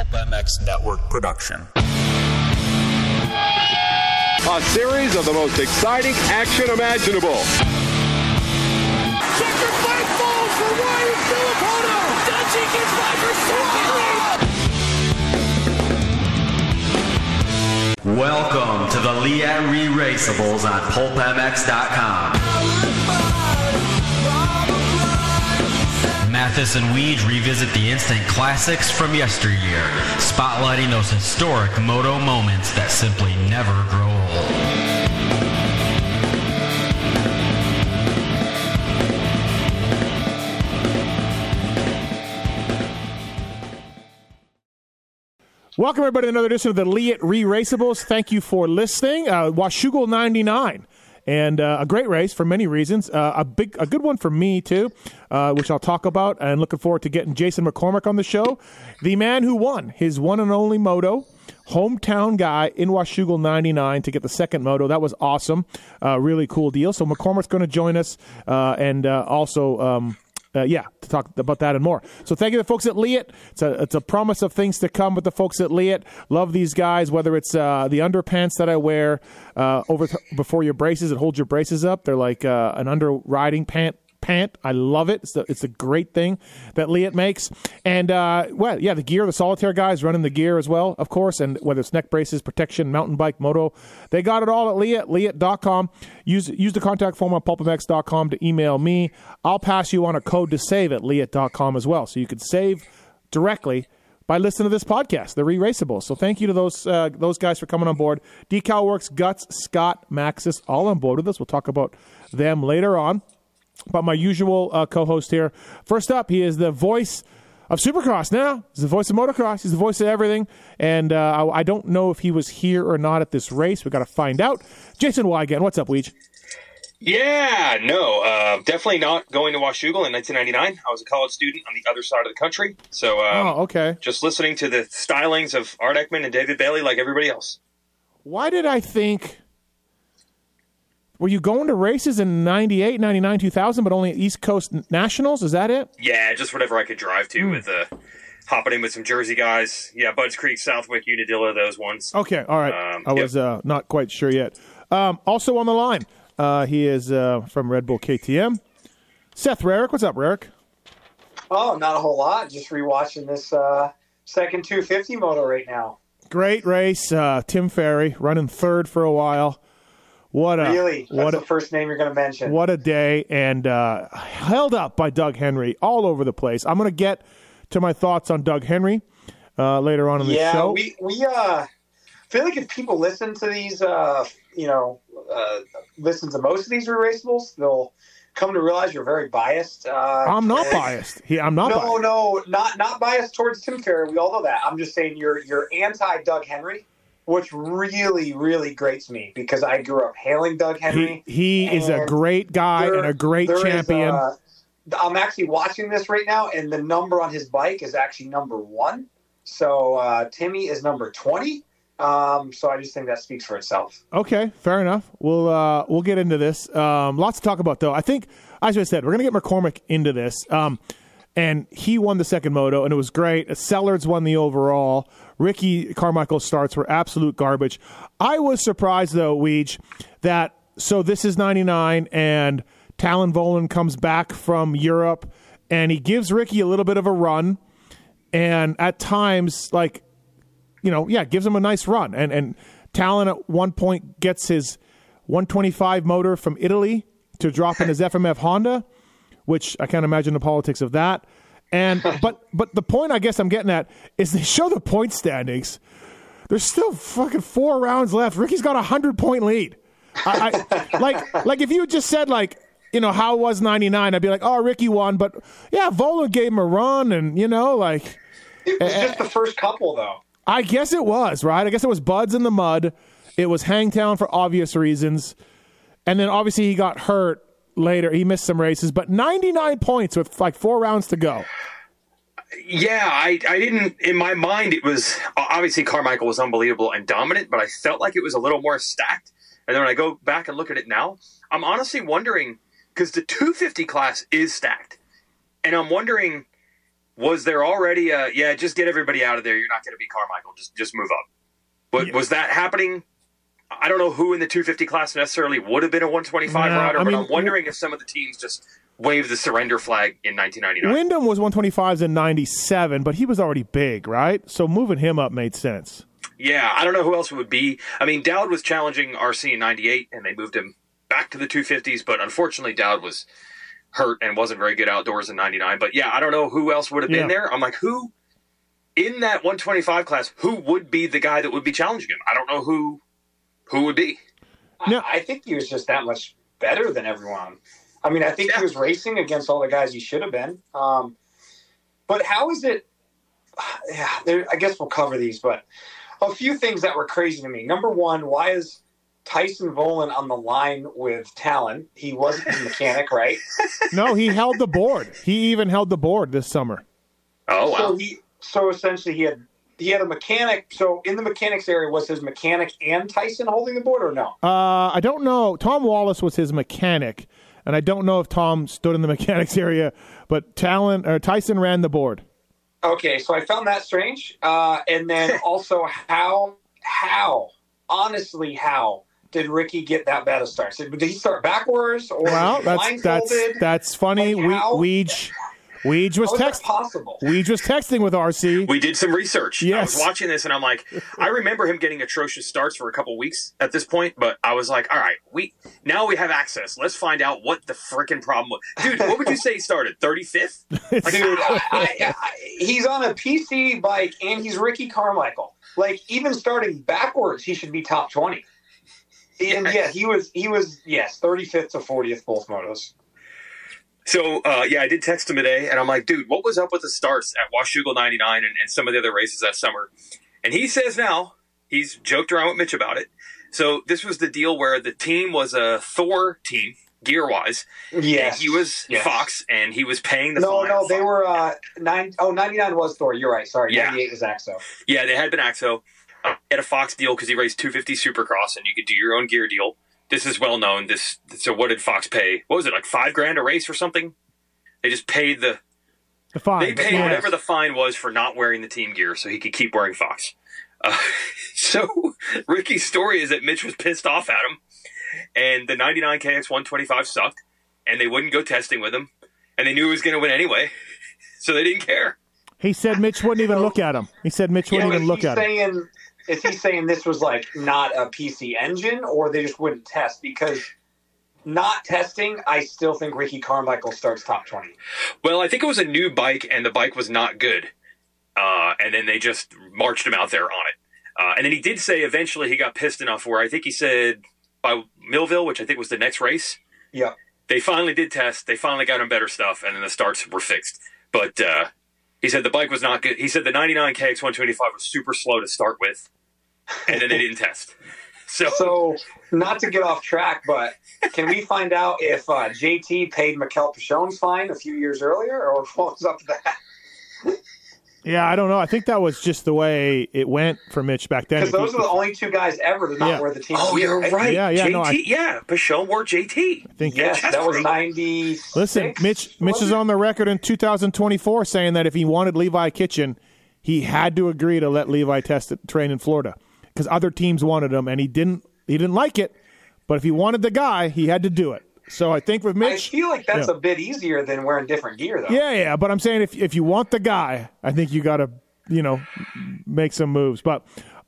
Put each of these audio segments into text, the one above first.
Pulp MX Network production. A series of the most exciting action imaginable. Sacrifice falls for Ryan Filippino. Dungey gets by for second. Welcome to the Liat Re-Raceables on PulpMX.com. Mathis and Weege revisit the instant classics from yesteryear, spotlighting those historic moto moments that simply never grow old. Welcome, everybody, to another edition of the Liat Re-Raceables. Thank you for listening. Washougal 99. And a great race for many reasons. A good one for me, too, which I'll talk about. And looking forward to getting Jason McCormick on the show. The man who won his one and only moto, hometown guy in Washougal 99 to get the second moto. That was awesome. Really cool deal. So McCormick's going to join us and also... to talk about that and more. So thank you to the folks at Liat. It's a promise of things to come with the folks at Liat. Love these guys, whether it's the underpants that I wear before your braces. It holds your braces up. They're like an under riding pant. I love it. It's a great thing that Liat makes. And, the gear, the Solitaire guys running the gear as well, of course, and whether it's neck braces, protection, mountain bike, moto, they got it all at Liat, liat.com. Use the contact form on pulpmx.com to email me. I'll pass you on a code to save at liat.com as well, so you can save directly by listening to this podcast, the Re-Raceables. So thank you to those guys for coming on board. Decal Works, Guts, Scott, Maxis, all on board with us. We'll talk about them later on. But my usual co-host here. First up, he is the voice of Supercross now. He's the voice of motocross. He's the voice of everything. And I don't know if he was here or not at this race. We've got to find out. Jason Weigandt, what's up, Weege? Yeah, no, definitely not going to Washougal in 1999. I was a college student on the other side of the country. So okay. Just listening to the stylings of Art Ekman and David Bailey like everybody else. Why did I think... Were you going to races in 98, 99, 2000, but only at East Coast Nationals? Is that it? Yeah, just whatever I could drive to with hopping in with some Jersey guys. Yeah, Budds Creek, Southwick, Unadilla, those ones. Okay, all right. I was not quite sure yet. Also on the line, he is from Red Bull KTM. Seth Rarick. What's up, Rarick? Oh, not a whole lot. Just rewatching this second 250 moto right now. Great race. Tim Ferry running third for a while. Really? That's the first name you're going to mention. What a day, and held up by Doug Henry all over the place. I'm going to get to my thoughts on Doug Henry later on in the show. Yeah, we feel like if people listen to these, listen to most of these Re-Raceables, they'll come to realize you're very biased. I'm not biased. I'm not biased. No, not biased towards Tim Ferry. We all know that. I'm just saying you're anti-Doug Henry. Which really, really grates me because I grew up hailing Doug Henry. He is a great guy and a great champion. I'm actually watching this right now, and the number on his bike is actually number 1. So Timmy is number 20. So I just think that speaks for itself. Okay, fair enough. We'll get into this. Lots to talk about, though. I think, as I said, we're going to get McCormick into this. And he won the second moto, and it was great. Sellards won the overall. Ricky Carmichael's starts were absolute garbage. I was surprised, though, Weege, that so this is 99, and Talon Volan comes back from Europe, and he gives Ricky a little bit of a run, and at times, gives him a nice run. And Talon at one point gets his 125 motor from Italy to drop in his FMF Honda, which I can't imagine the politics of that. And but the point I guess I'm getting at is they show the point standings. There's still fucking 4 rounds left. Ricky's got a 100-point lead. Like if you just said how was 99, I'd be like, oh, Ricky won, but yeah, Volan gave him a run, and it was just the first couple though. I guess it was right. I guess it was Buds in the mud. It was Hangtown for obvious reasons, and then obviously he got hurt. Later, he missed some races, but 99 points with 4 rounds to go. Yeah, I didn't, in my mind, it was, obviously Carmichael was unbelievable and dominant, but I felt like it was a little more stacked. And then when I go back and look at it now, I'm honestly wondering, because the 250 class is stacked, and I'm wondering was there already just get everybody out of there. You're not going to be Carmichael. Just move up. Was that happening? I don't know who in the 250 class necessarily would have been a 125 rider, but I'm wondering if some of the teams just waved the surrender flag in 1999. Wyndham was 125s in 97, but he was already big, right? So moving him up made sense. Yeah, I don't know who else it would be. I mean, Dowd was challenging RC in 98, and they moved him back to the 250s, but unfortunately Dowd was hurt and wasn't very good outdoors in 99. But yeah, I don't know who else would have been there. I'm like, who in that 125 class, who would be the guy that would be challenging him? I don't know who would be. No. I think he was just that much better than everyone. I mean, I think he was racing against all the guys he should have been. But how is it? Yeah, I guess we'll cover these, but a few things that were crazy to me. Number one, why is Tyson Volan on the line with Talon? He wasn't his mechanic, right? No, he held the board. He even held the board this summer. Oh, wow. So essentially he had a mechanic. So in the mechanics area, was his mechanic and Tyson holding the board or no? I don't know. Tom Wallace was his mechanic, and I don't know if Tom stood in the mechanics area, but Tyson ran the board. Okay, so I found that strange. And then also how did Ricky get that bad a start? Did he start backwards or blindfolded? That's funny. Weege was texting with RC. We did some research. Yes. I was watching this, and I'm like, I remember him getting atrocious starts for a couple weeks at this point, but I was like, all right, now we have access. Let's find out what the freaking problem was. Dude, what would you say he started? 35th? Dude, he's on a PC bike, and he's Ricky Carmichael. Like, even starting backwards, he should be top 20. And yeah, he was 35th to 40th both motos. So, I did text him today, and I'm like, dude, what was up with the starts at Washougal 99 and some of the other races that summer? And he says now, he's joked around with Mitch about it. So this was the deal where the team was a Thor team, gear-wise. Yes. And he was Fox, and he was paying the fine. No, they were 99 was Thor. You're right. Sorry, 98 was Axo. Yeah, they had been Axo. Had a Fox deal because he raced 250 Supercross, and you could do your own gear deal. This is well known. So what did Fox pay? What was it, like $5,000 a race or something? They just paid the fine. They paid whatever the fine was for not wearing the team gear, so he could keep wearing Fox. So Ricky's story is that Mitch was pissed off at him, and the 99 KX 125 sucked, and they wouldn't go testing with him, and they knew he was going to win anyway, so they didn't care. He said Mitch wouldn't even look at him. Is he saying this was like not a PC engine, or they just wouldn't test? Because not testing, I still think Ricky Carmichael starts top 20. Well, I think it was a new bike, and the bike was not good. And then they just marched him out there on it. And then he did say eventually he got pissed enough where I think he said by Millville, which I think was the next race. Yeah. They finally did test. They finally got him better stuff, and then the starts were fixed. But he said the bike was not good. He said the 99 KX 125 was super slow to start with, and then they didn't test. So, not to get off track, but can we find out if JT paid Mikel Pichon's fine a few years earlier, or what was up to that? Yeah, I don't know. I think that was just the way it went for Mitch back then. Because those are the only two guys ever to not wear the team. Oh, you're right. Yeah, JT, Pichon wore JT. I think that was 96. Listen, Mitch is on the record in 2024 saying that if he wanted Levi Kitchen, he had to agree to let Levi train in Florida because other teams wanted him, and he didn't like it. But if he wanted the guy, he had to do it. So I think with Mitch, I feel like that's a bit easier than wearing different gear, though. Yeah. But I'm saying if you want the guy, I think you got to, make some moves. But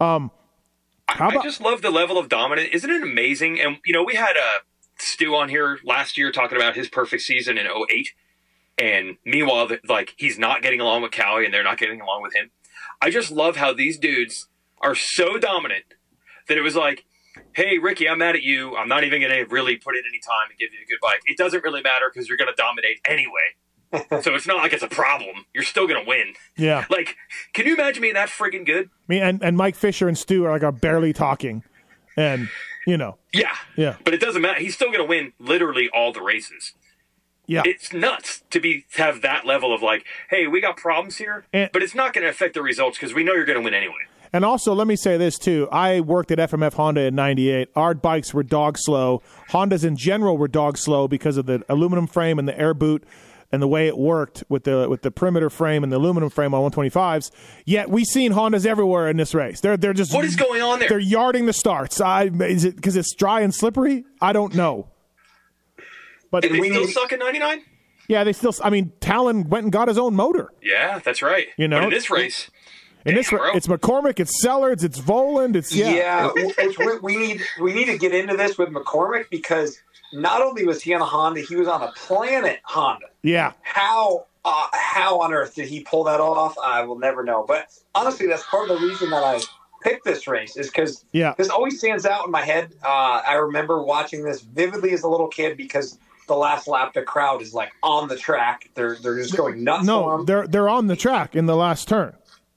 I just love the level of dominance. Isn't it amazing? And we had Stu on here last year talking about his perfect season in 2008. And meanwhile, he's not getting along with Cowie, and they're not getting along with him. I just love how these dudes are so dominant that it was like, hey, Ricky, I'm mad at you. I'm not even going to really put in any time and give you a good bike. It doesn't really matter because you're going to dominate anyway. So it's not like it's a problem. You're still going to win. Yeah. Can you imagine being that friggin' good? And Mike Fisher and Stu are barely talking. And, Yeah. Yeah. But it doesn't matter. He's still going to win literally all the races. Yeah. It's nuts to have that level of hey, we got problems here, but it's not going to affect the results because we know you're going to win anyway. And also, let me say this, too. I worked at FMF Honda in 98. Our bikes were dog slow. Hondas in general were dog slow because of the aluminum frame and the air boot. and the way it worked with the perimeter frame and the aluminum frame on 125s. Yet we seen Hondas everywhere in this race. They're just, what is going on there? They're yarding the starts. Is it because it's dry and slippery? I don't know. But and they still suck at 99? Yeah, they still. I mean, Talon went and got his own motor. Yeah, that's right. You know, but in this race, it's McCormick, it's Sellards, it's Voland, it's which we need to get into this with McCormick, because not only was he on a Honda, he was on a Planet Honda. Yeah. How on earth did he pull that off? I will never know. But honestly, that's part of the reason that I picked this race, is because this always stands out in my head. I remember watching this vividly as a little kid, because the last lap, the crowd is like on the track. They're just going nuts. No, they're on the track in the last turn.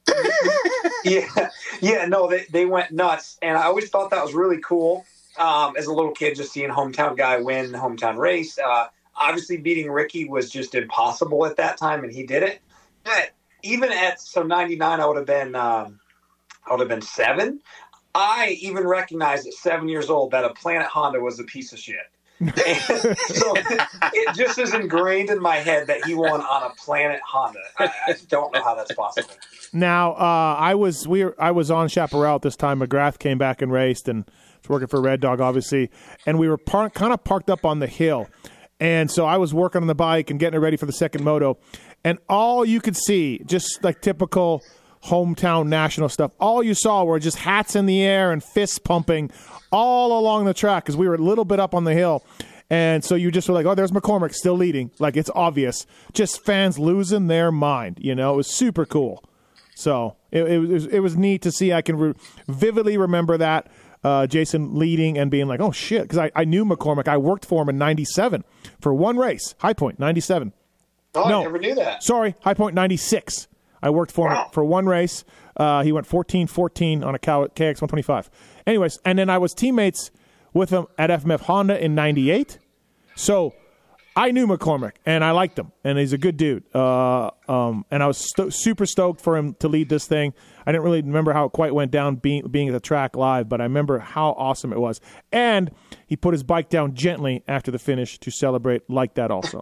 They went nuts, and I always thought that was really cool. As a little kid, just seeing hometown guy win the hometown race. Obviously, beating Ricky was just impossible at that time, and he did it. But even at 99, I would have been 7. I even recognized at 7 years old that a Planet Honda was a piece of shit. So it just is ingrained in my head that he won on a Planet Honda. I don't know how that's possible. Now, I was on Chaparral at this time. McGrath came back and raced, and was working for Red Dog, obviously. And we were kind of parked up on the hill. And so I was working on the bike and getting it ready for the second moto. And all you could see, just like typical hometown national stuff, all you saw were just hats in the air and fists pumping all along the track, because we were a little bit up on the hill. And so you just were like, oh, there's McCormick still leading. Like, it's obvious. Just fans losing their mind. You know, it was super cool. So it was neat to see. I can vividly remember that, Jason leading and being like, oh, shit. Because I knew McCormick. I worked for him in 97 for one race. High Point, 97. Oh, no, I never knew that. Sorry, High Point, 96. I worked for him for one race. He went 14-14 on a KX 125. Anyways, and then I was teammates with him at FMF Honda in 98. So I knew McCormick, and I liked him, and he's a good dude. And I was super stoked for him to lead this thing. I didn't really remember how it quite went down being at the track live, but I remember how awesome it was. And he put his bike down gently after the finish to celebrate like that also.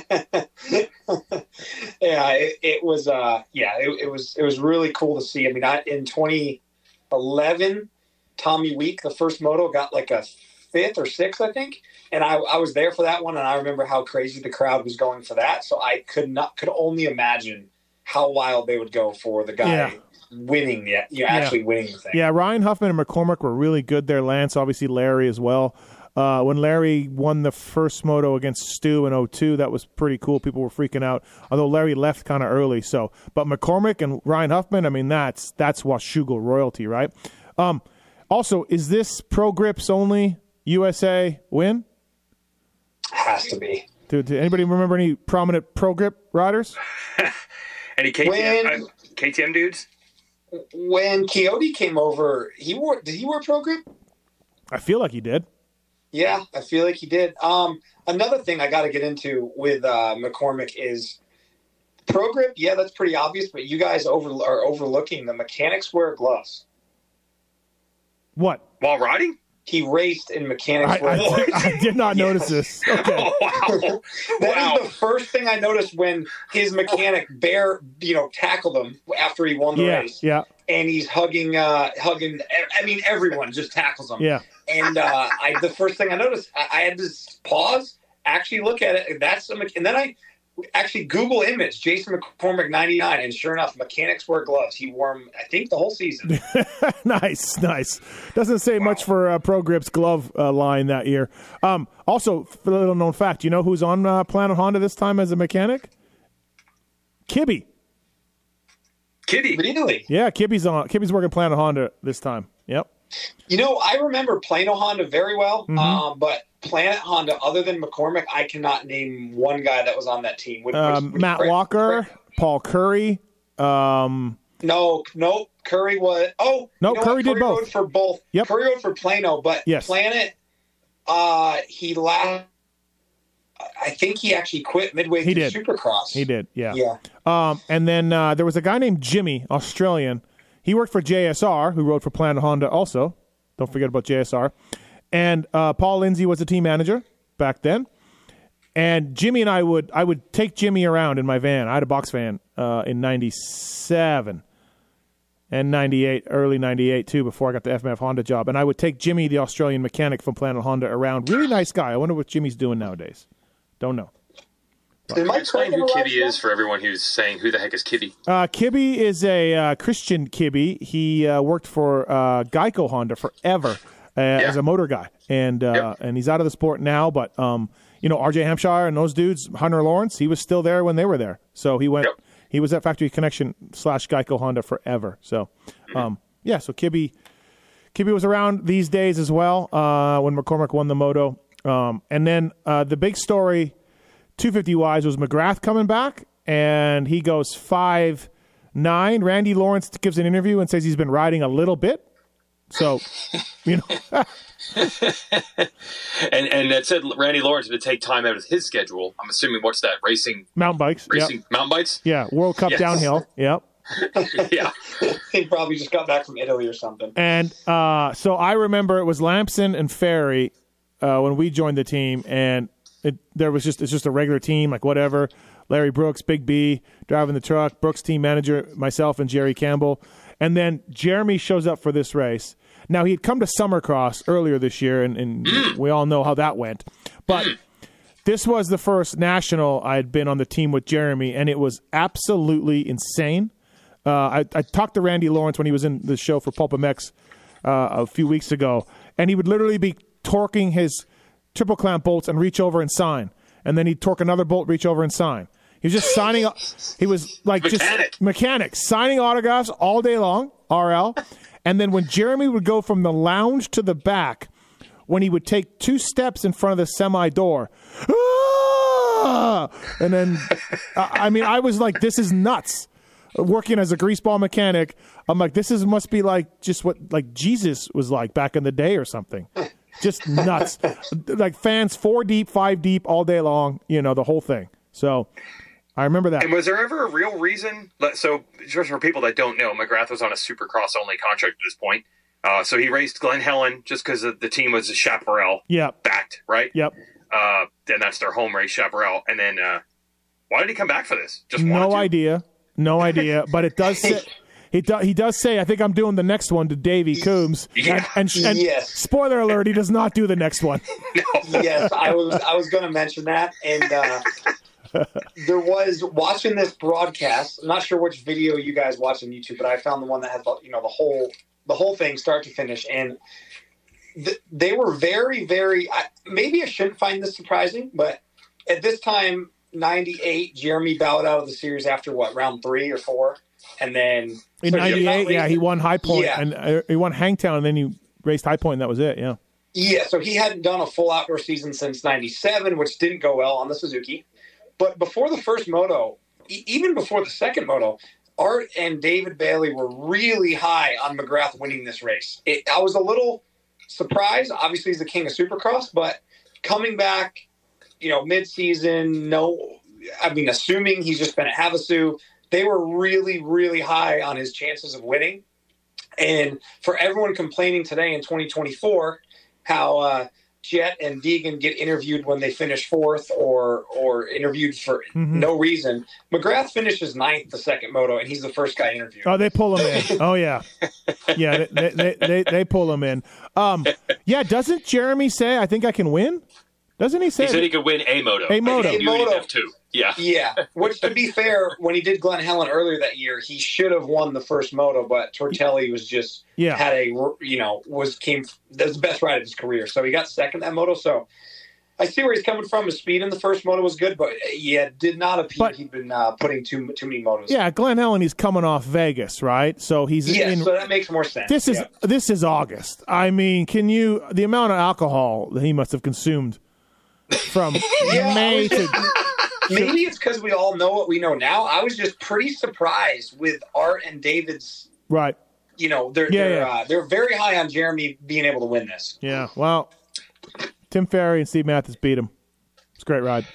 It was really cool to see. I mean, in 2011, Tommy Week, the first moto, got like a 5th or 6th, I think. And I was there for that one, and I remember how crazy the crowd was going for that. So I could only imagine how wild they would go for the guy winning actually winning the thing. Yeah, Ryan Huffman and McCormick were really good there. Lance, obviously Larry as well. When Larry won the first moto against Stu in 2002, that was pretty cool. People were freaking out, although Larry left kind of early. So, but McCormick and Ryan Huffman, I mean, that's Washougal royalty, right? Also, is this Pro Grips only USA win? Has to be. Did anybody remember any prominent Pro Grip riders? Any KTM dudes? When Coyote came over, did he wear Pro Grip? I feel like he did. Yeah, I feel like he did. Another thing I got to get into with McCormick is Pro Grip. Yeah, that's pretty obvious, but you guys are overlooking the mechanics wear gloves. What? While riding? He raced in mechanics wear gloves. I did not notice this. Okay. Oh, wow. That is the first thing I noticed when his mechanic tackled him after he won the race. Yeah. And he's hugging. I mean, everyone just tackles him. Yeah. And the first thing I noticed, I had to pause, actually look at it. And then I actually Google image Jason McCormick 99, and sure enough, mechanics wear gloves. He wore them, I think, the whole season. Nice. Doesn't say much for Pro Grip's glove line that year. Also, a little known fact, you know who's on Planet Honda this time as a mechanic? Kibby. Really? Yeah, Kibby's working Planet Honda this time. Yep. You know, I remember Plano Honda very well, but Planet Honda, other than McCormick, I cannot name one guy that was on that team. Matt Walker, Paul Curry. No, Curry was. Oh, no, Curry did both. Rode for both. Yep. Curry rode for Plano, but yes. Planet, he last. I think he actually quit midway through Supercross. He did, yeah. Yeah. And then there was a guy named Jimmy, Australian. He worked for JSR, who rode for Planet Honda also. Don't forget about JSR. And Paul Lindsay was the team manager back then. And Jimmy and I would take Jimmy around in my van. I had a box van in 97 and 98, early 98 too, before I got the FMF Honda job. And I would take Jimmy, the Australian mechanic from Planet Honda, around. Really nice guy. I wonder what Jimmy's doing nowadays. Don't know. Can you explain who Kibby is for everyone who's saying, who the heck is Kibby? Kibby is a Christian Kibby. He worked for Geico Honda forever as a motor guy. And he's out of the sport now, but RJ Hampshire and those dudes, Hunter Lawrence, he was still there when they were there. So he went. Yep. He was at Factory Connection / Geico Honda forever. So, so Kibby was around these days as well when McCormick won the moto. And then the big story, 250-wise, was McGrath coming back, and he goes 5'9". Randy Lawrence gives an interview and says he's been riding a little bit. So, and that said Randy Lawrence would take time out of his schedule. I'm assuming what's that, racing? Mountain bikes. Mountain bikes? Yeah, World Cup downhill. Yep. Yeah. He probably just got back from Italy or something. And so I remember it was Lamson and Ferry when we joined the team, and it's just a regular team, like whatever. Larry Brooks, Big B, driving the truck, Brooks team manager, myself and Jerry Campbell. And then Jeremy shows up for this race. Now, he had come to Summercross earlier this year, and we all know how that went. But this was the first national I had been on the team with Jeremy, and it was absolutely insane. I talked to Randy Lawrence when he was in the show for Pulp MX a few weeks ago, and he would literally be torquing his triple clamp bolts and reach over and sign. And then he'd torque another bolt, reach over and sign. He was just signing. He was like mechanic, signing autographs all day long, RL. And then when Jeremy would go from the lounge to the back, when he would take 2 steps in front of the semi door, and then, I was like, this is nuts. Working as a greaseball mechanic, I'm like, must be like just what like Jesus was like back in the day or something. Just nuts. Like fans 4 deep, 5 deep all day long, the whole thing. So I remember that. And was there ever a real reason? So just for people that don't know, McGrath was on a Supercross only contract at this point. So he raced Glen Helen just because the team was a Chaparral backed, right? Yep. And that's their home race, Chaparral. And then why did he come back for this? Just no idea. But it does say he does say, I think I'm doing the next one to Davey Coombs. Yeah. And yes. Spoiler alert, he does not do the next one. No. Yes, I was going to mention that. And there was, watching this broadcast, I'm not sure which video you guys watch on YouTube, but I found the one that had the whole thing start to finish. And they were very, very, maybe I shouldn't find this surprising, but at this time, 98, Jeremy bowed out of the series after round 3 or 4? And then in 98, he won High Point, and he won Hangtown, and then he raced High Point, and that was it, yeah. Yeah, so he hadn't done a full outdoor season since 97, which didn't go well on the Suzuki. But before the first moto, even before the second moto, Art and David Bailey were really high on McGrath winning this race. I was a little surprised. Obviously, he's the king of Supercross, but coming back, mid-season, assuming he's just been at Havasu, they were really, really high on his chances of winning. And for everyone complaining today in 2024 how Jet and Deegan get interviewed when they finish 4th or interviewed for no reason, McGrath finishes 9th the second moto, and he's the first guy interviewed. Oh, they pull him in. Oh, yeah. Yeah, they pull him in. Doesn't Jeremy say, I think I can win? Doesn't he say? He said he could win a moto. A moto. He knew he'd have 2. Yeah. Yeah. Which, to be fair, when he did Glen Helen earlier that year, he should have won the first moto, but Tortelli was just had was the best ride of his career. So he got second that moto. So I see where he's coming from. His speed in the first moto was good, but did not appear he'd been putting too many motos. Yeah, Glen Helen, he's coming off Vegas, right? So he's so that makes more sense. This is August. I mean, the amount of alcohol that he must have consumed from May to. Maybe it's because we all know what we know now. I was just pretty surprised with Art and David's. Right. They're very high on Jeremy being able to win this. Yeah. Well, Tim Ferry and Steve Mathis beat him. It's a great ride.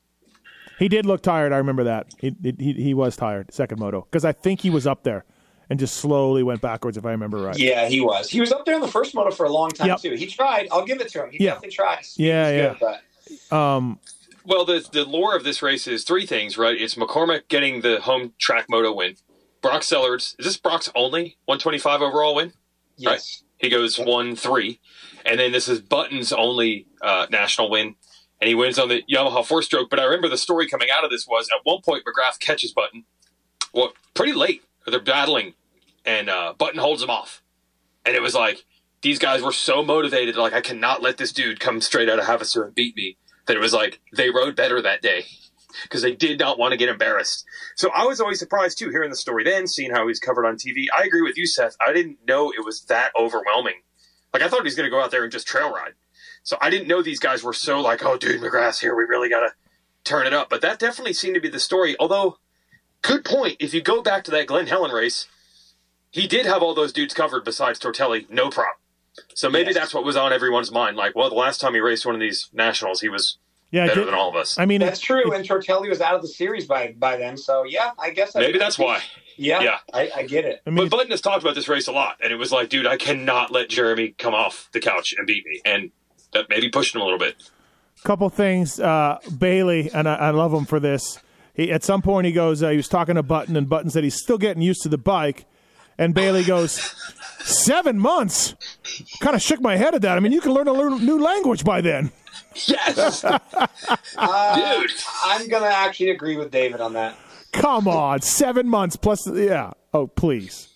He did look tired. I remember that. He was tired. Second moto, because I think he was up there and just slowly went backwards, if I remember right. Yeah, he was. He was up there in the first moto for a long time too. He tried. I'll give it to him. He definitely tries. Yeah, Good, but... Well, the lore of this race is three things, right? It's McCormick getting the home track moto win. Brock Sellards, is this Brock's only 125 overall win? Yes. Right? He goes 1-3. And then this is Button's only national win. And he wins on the Yamaha four-stroke. But I remember the story coming out of this was at one point McGrath catches Button. Well, pretty late. They're battling. And Button holds him off. And it was like, these guys were so motivated. Like, I cannot let this dude come straight out of Havasu and beat me. That it was like, they rode better that day. Because they did not want to get embarrassed. So I was always surprised, too, hearing the story then, seeing how he's covered on TV. I agree with you, Seth. I didn't know it was that overwhelming. Like, I thought he was going to go out there and just trail ride. So I didn't know these guys were so like, oh, dude, McGrath's here. We really got to turn it up. But that definitely seemed to be the story. Although, good point. If you go back to that Glen Helen race, he did have all those dudes covered besides Tortelli, no problem. So maybe that's what was on everyone's mind. Like, well, the last time he raced one of these nationals, he was better than all of us. I mean, that's true. And Tortelli was out of the series by then. So, yeah, I guess. Maybe that's why. Yeah. I get it. I mean, but Button has talked about this race a lot. And it was like, dude, I cannot let Jeremy come off the couch and beat me. And that maybe pushed him a little bit. Couple things. Bailey, and I love him for this. At some point he goes, he was talking to Button, and Button said he's still getting used to the bike. And Bailey goes, 7 months? Kind of shook my head at that. I mean, you can learn a new language by then. Yes. Dude. I'm going to actually agree with David on that. Come on. 7 months plus, yeah. Oh, please.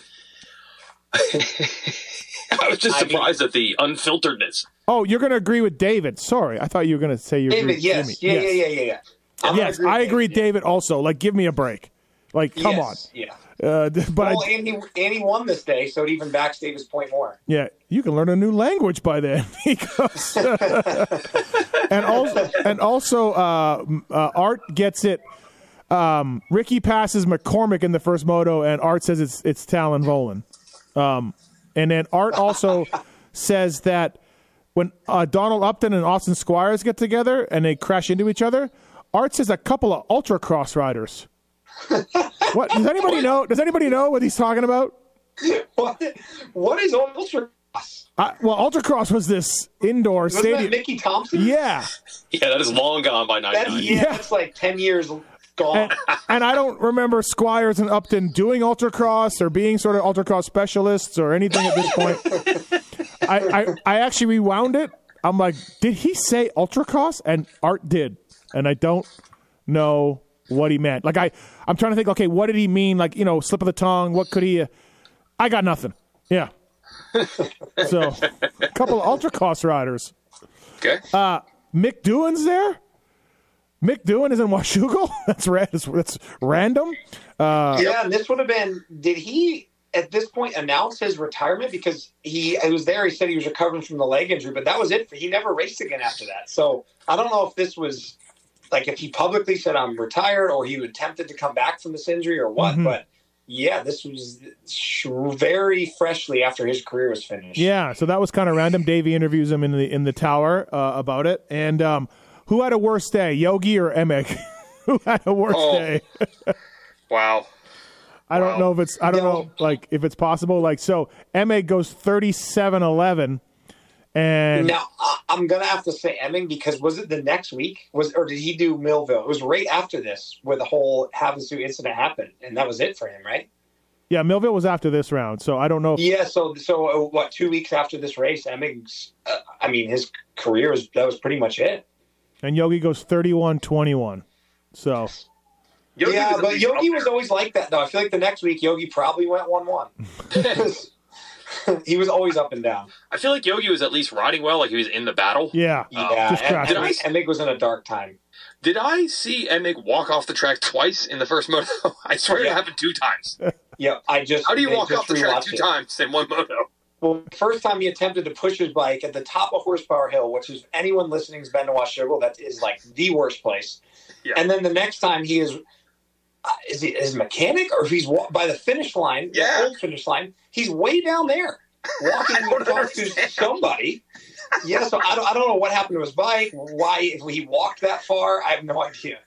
I was just surprised at the unfilteredness. Oh, you're going to agree with David. Sorry. I thought you were going to say you agree with yes. Jimmy. Yeah. Yes, I agree with David also. Like, give me a break. Like, come on. Yeah. But and he won this day, so it even backs David's point more. Yeah, you can learn a new language by then. He goes, and also, Art gets it. Ricky passes McCormick in the first moto, and Art says it's Talon Volan. And then Art also says that when Donald Upton and Austin Squires get together and they crash into each other, Art says a couple of ultra-cross riders. What does anybody know? Does anybody know what he's talking about? What is ultracross? Well, ultracross was this indoor stadium. That Mickey Thompson? Yeah, that is long gone by 99. That's like 10 years gone. And I don't remember Squires and Upton doing ultracross or being sort of ultracross specialists or anything at this point. I actually rewound it. I'm like, did he say ultracross? And Art did, and I don't know what he meant. Like I'm trying to think, okay, what did he mean? Like, slip of the tongue. What could he I got nothing. Yeah. So a couple of ultracross riders. Okay. Mick Doohan's there. Mick Doohan is in Washougal. That's random. And this would have been, did he at this point announce his retirement? Because he was there, he said he was recovering from the leg injury, but that was it. He never raced again after that. So I don't know if this was like if he publicly said I'm retired or he attempted to come back from this injury or what. Mm-hmm. But yeah, this was very freshly after his career was finished. Yeah, so that was kind of random. Davey interviews him in the tower about it. And who had a worse day, Yogi or Emig? Who had a worse day? Wow. I don't know if it's if it's possible. Like, so Emig goes 37-11. And now I'm gonna have to say Emig because was it the next week? Or did he do Millville? It was right after this where the whole Havasu incident happened, and that was it for him, right? Yeah, Millville was after this round, so I don't know. Yeah, so what? 2 weeks after this race, Emig's, his career that was pretty much it. And Yogi goes 31-21. So. Yogi was always like that, though. I feel like the next week Yogi probably went 1-1. He was always up and down. I feel like Yogi was at least riding well, like he was in the battle. Yeah. Emig was in a dark time. Did I see Emig walk off the track twice in the first moto? I swear it happened 2 times. Yeah, How do you walk off the track 2 times in one moto? Well, the first time he attempted to push his bike at the top of Horsepower Hill, which is anyone listening has been to Washougal, that is like the worst place. Yeah. And then the next time he is he his mechanic, or if he's by the finish line, the old finish line, he's way down there walking to talk to somebody. Yeah, so I don't know what happened to his bike. Why, if he walked that far, I have no idea.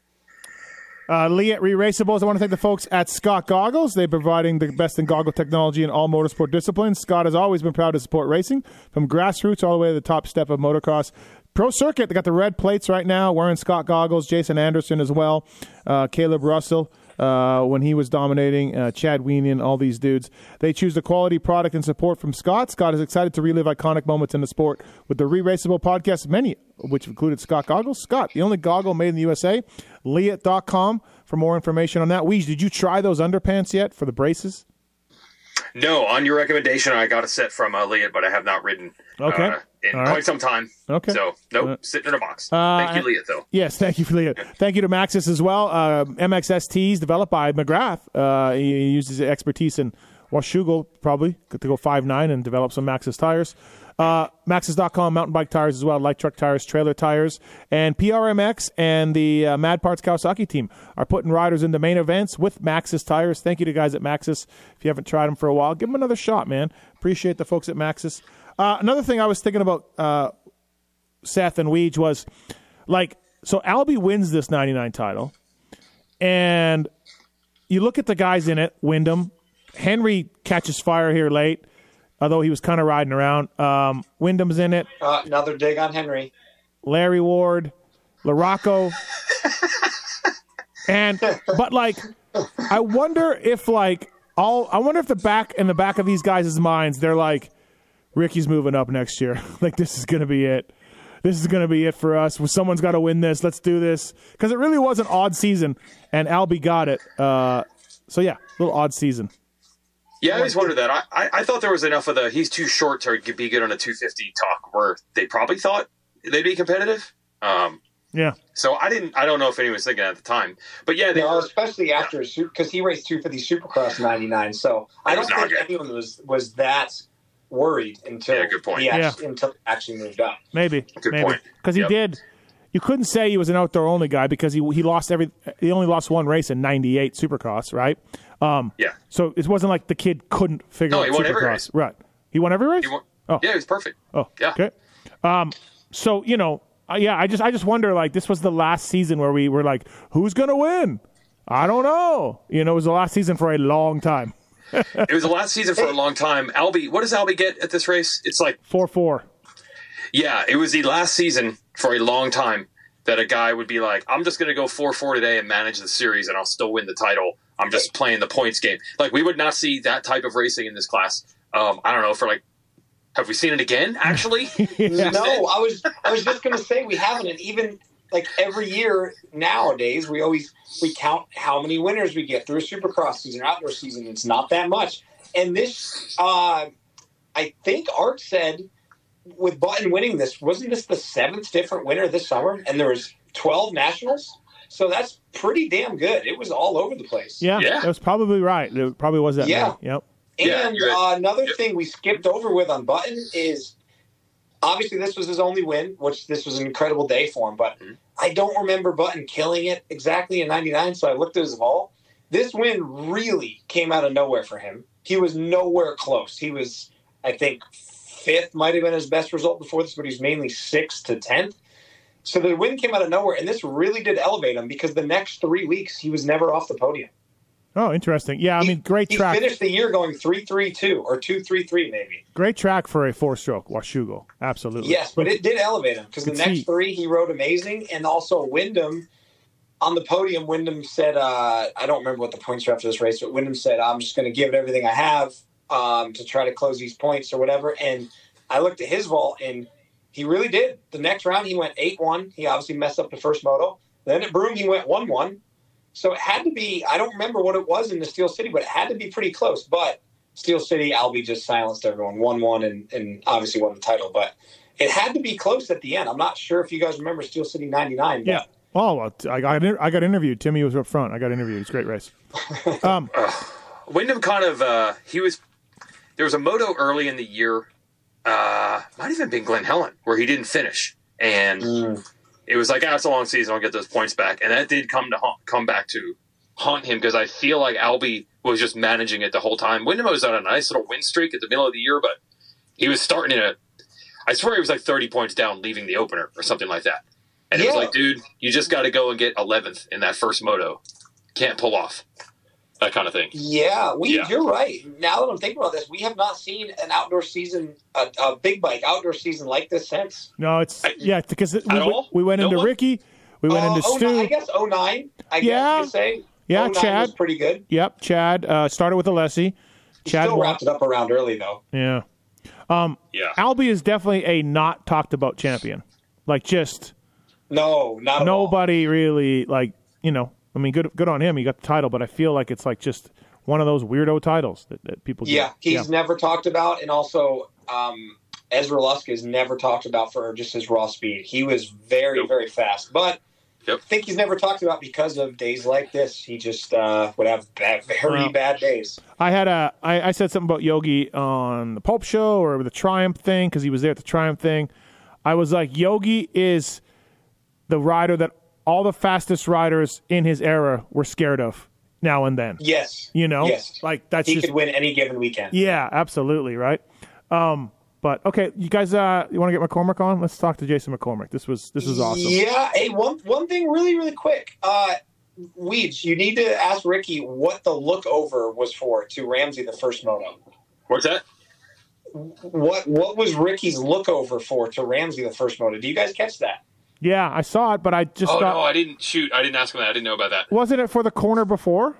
Lee at Re-Raceables, I want to thank the folks at Scott Goggles. They're providing the best in goggle technology in all motorsport disciplines. Scott has always been proud to support racing, from grassroots all the way to the top step of motocross. Pro Circuit, they got the red plates right now, wearing Scott goggles, Jason Anderson as well, Caleb Russell when he was dominating, Chad Weenian, all these dudes. They choose the quality product and support from Scott. Scott is excited to relive iconic moments in the sport with the Re-Raceable podcast, many which included Scott goggles. Scott, the only goggle made in the USA. Leatt.com for more information on that. Weege, did you try those underpants yet for the braces? No, on your recommendation, I got a set from Leatt, but I have not ridden in quite some time. Okay. So, nope, sitting in a box. Thank you, Leatt, though. Yes, thank you for Leatt. Thank you to Maxxis as well. MXSTs developed by McGrath. He uses his expertise in Washougal, probably, to go 5.9 and develop some Maxxis tires. Maxxis.com, mountain bike tires as well, light truck tires, trailer tires. And PRMX and the Mad Parts Kawasaki team are putting riders into main events with Maxxis tires. Thank you to guys at Maxxis. If you haven't tried them for a while, give them another shot, man. Appreciate the folks at Maxxis. Another thing I was thinking about, Seth and Weege, was so Albie wins this 99 title, and you look at the guys in it, Wyndham. Henry catches fire here late, although he was kind of riding around. Wyndham's in it. Another dig on Henry. Larry Ward, LaRocco. I wonder if in the back of these guys' minds, they're like, Ricky's moving up next year. This is going to be it. This is going to be it for us. Someone's got to win this. Let's do this. Because it really was an odd season, and Albie got it. A little odd season. Yeah, I always wondered that. I thought there was enough of the he's too short to be good on a 250 talk where they probably thought they'd be competitive. Yeah. So I don't know if anyone was thinking at the time. But yeah, they were, especially after because he raced 250 Supercross 99. So I don't think anyone was that worried until good point. Until he actually moved up. Maybe. Good point. Because he did. You couldn't say he was an outdoor only guy because he lost he only lost one race in 98 Supercross, right? So it wasn't like the kid couldn't figure out he won Supercross. Every race. Right. He won every race? Yeah, he was perfect. Oh, yeah. Okay. So, I just wonder, this was the last season where we were like, who's going to win? I don't know. It was the last season for a long time. It was the last season for a long time. Albie, what does Albie get at this race? It's like 4-4. Yeah, it was the last season for a long time that a guy would be like, I'm just going to go 4-4 today and manage the series, and I'll still win the title. I'm just playing the points game. We would not see that type of racing in this class. I don't know, have we seen it again, actually? No, I was just going to say we haven't. And even every year nowadays, we count how many winners we get through a Supercross season, outdoor season. It's not that much. And this, I think Art said, with Button winning this, wasn't this the 7th different winner this summer? And there was 12 nationals? So that's pretty damn good. It was all over the place. Yeah. That was probably right. It probably was that. Yeah. Many. Yep. And another thing we skipped over with on Button is, obviously this was his only win, which this was an incredible day for him, but I don't remember Button killing it exactly in 99, so I looked at his vault. This win really came out of nowhere for him. He was nowhere close. He was, I think, 5th might have been his best result before this, but he was mainly 6th to 10th. So the win came out of nowhere, and this really did elevate him because the next 3 weeks he was never off the podium. Oh, interesting. Yeah, great track. He finished the year going 3.32 or 2.33 maybe. Great track for a 4-stroke, Washougal. Absolutely. Yes, but it did elevate him because the next 3 he rode amazing, and also Wyndham on the podium. Wyndham said, I don't remember what the points were after this race, but Wyndham said, I'm just going to give it everything I have to try to close these points or whatever. And I looked at his vault, and he really did. The next round, he went 8-1. He obviously messed up the first moto. Then at Broome, he went 1-1. So it had to be, I don't remember what it was in the Steel City, but it had to be pretty close. But Steel City, Albie just silenced everyone, 1-1, and obviously won the title. But it had to be close at the end. I'm not sure if you guys remember Steel City 99. Yeah. Oh, well, I got interviewed. Timmy was up front. I got interviewed. It was a great race. Wyndham kind of, there was a moto early in the year, might have even been Glen Helen, where he didn't finish. And it was like, it's a long season, I'll get those points back. And that did come back to haunt him because I feel like Albie was just managing it the whole time. Wyndham was on a nice little win streak at the middle of the year, but he was starting I swear he was 30 points down leaving the opener or something like that. And it was dude, you just got to go and get 11th in that first moto. Can't pull off. that kind of thing. Yeah, you're right. Now that I'm thinking about this, we have not seen an outdoor season, a big bike outdoor season like this since. No, because we went No into one? Ricky, we went into Stu. I guess 09, I guess Yeah. you could say. Yeah, 09 Chad. was pretty good. Yep, Chad started with Alessi. Chad Still won. wrapped it up around early, though. Yeah. Yeah. Albie is definitely a not talked about champion. Like, just No, not at all. nobody really, like, I mean, good on him. He got the title, but I feel like it's like just one of those weirdo titles that people get. Yeah, he's never talked about, and also Ezra Lusk is never talked about for just his raw speed. He was very, very fast, but I think he's never talked about because of days like this. He just would have very bad days. I said something about Yogi on the Pulp Show or the Triumph thing because he was there at the Triumph thing. I was like, Yogi is the rider that all the fastest riders in his era were scared of now and then. Yes. Yes. Like that's he just, could win any given weekend. Yeah, absolutely, right? But okay, you guys, you want to get McCormick on? Let's talk to Jason McCormick. This is awesome. Yeah. Hey, one thing really, really quick. Weeds, you need to ask Ricky what the look over was for to Ramsey the first moto. What's that? What was Ricky's look over for to Ramsey the first moto? Do you guys catch that? Yeah, I saw it, but I just thought... no, I didn't shoot. I didn't ask him that. I didn't know about that. Wasn't it for the corner before?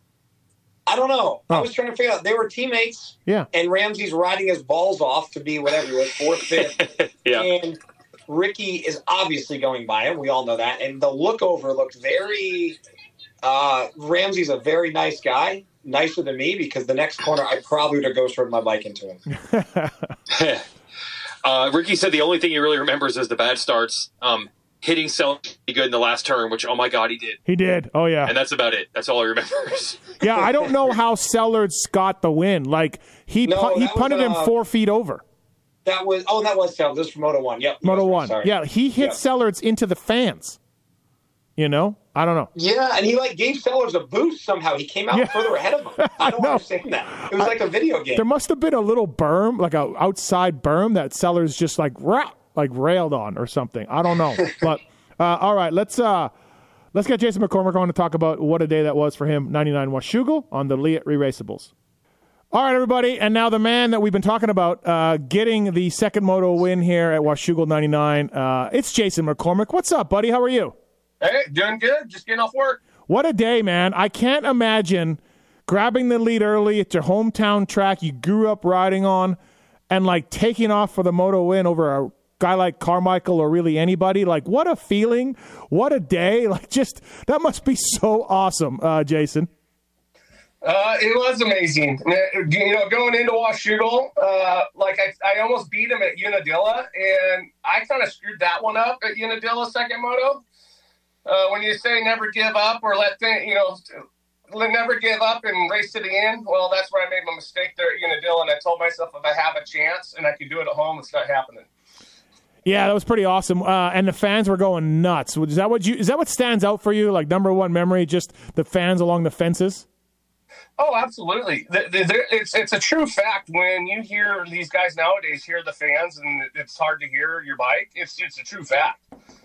I don't know. I was trying to figure out. They were teammates. Yeah. And Ramsey's riding his balls off to be whatever he was, 4th, 5th. Yeah. And Ricky is obviously going by him. We all know that. And the look over looked very... Ramsey's a very nice guy. Nicer than me, because the next corner I probably would have ghost rode my bike into him. Ricky said the only thing he really remembers is the bad starts. Hitting Sellers good in the last turn, which, oh my God, he did. He did. Oh, yeah. And that's about it. That's all he remembers. Yeah, I don't know how Sellers got the win. Like, he punted him 4 feet over. That was Sellers. This was Moto 1. Yep. Moto 1. Sorry. Yeah, he hit Sellers into the fans. I don't know. Yeah, and he gave Sellers a boost somehow. He came out further ahead of him. I don't understand that. It was like a video game. There must have been a little berm, like an outside berm that Sellers just railed on or something. I don't know. But all right, let's get Jason McCormick on to talk about what a day that was for him. 99 Washougal on the Leatt Re-Raceables. All right, everybody, and now the man that we've been talking about getting the second moto win here at Washougal 99. It's Jason McCormick. What's up, buddy? How are you? Hey, doing good. Just getting off work. What a day, man. I can't imagine grabbing the lead early at your hometown track you grew up riding on and, taking off for the moto win over a guy like Carmichael or really anybody. What a feeling. What a day. That must be so awesome, Jason. It was amazing. Going into Washougal, I almost beat him at Unadilla, and I kind of screwed that one up at Unadilla second moto. When you say never give up or never give up and race to the end, well, that's where I made my mistake there at Unadilla, and I told myself if I have a chance and I can do it at home, it's not happening. Yeah, that was pretty awesome, and the fans were going nuts. Is that what stands out for you? Number one memory, just the fans along the fences? Oh, absolutely. It's a true fact when you hear these guys nowadays hear the fans, and it's hard to hear your bike. It's a true fact.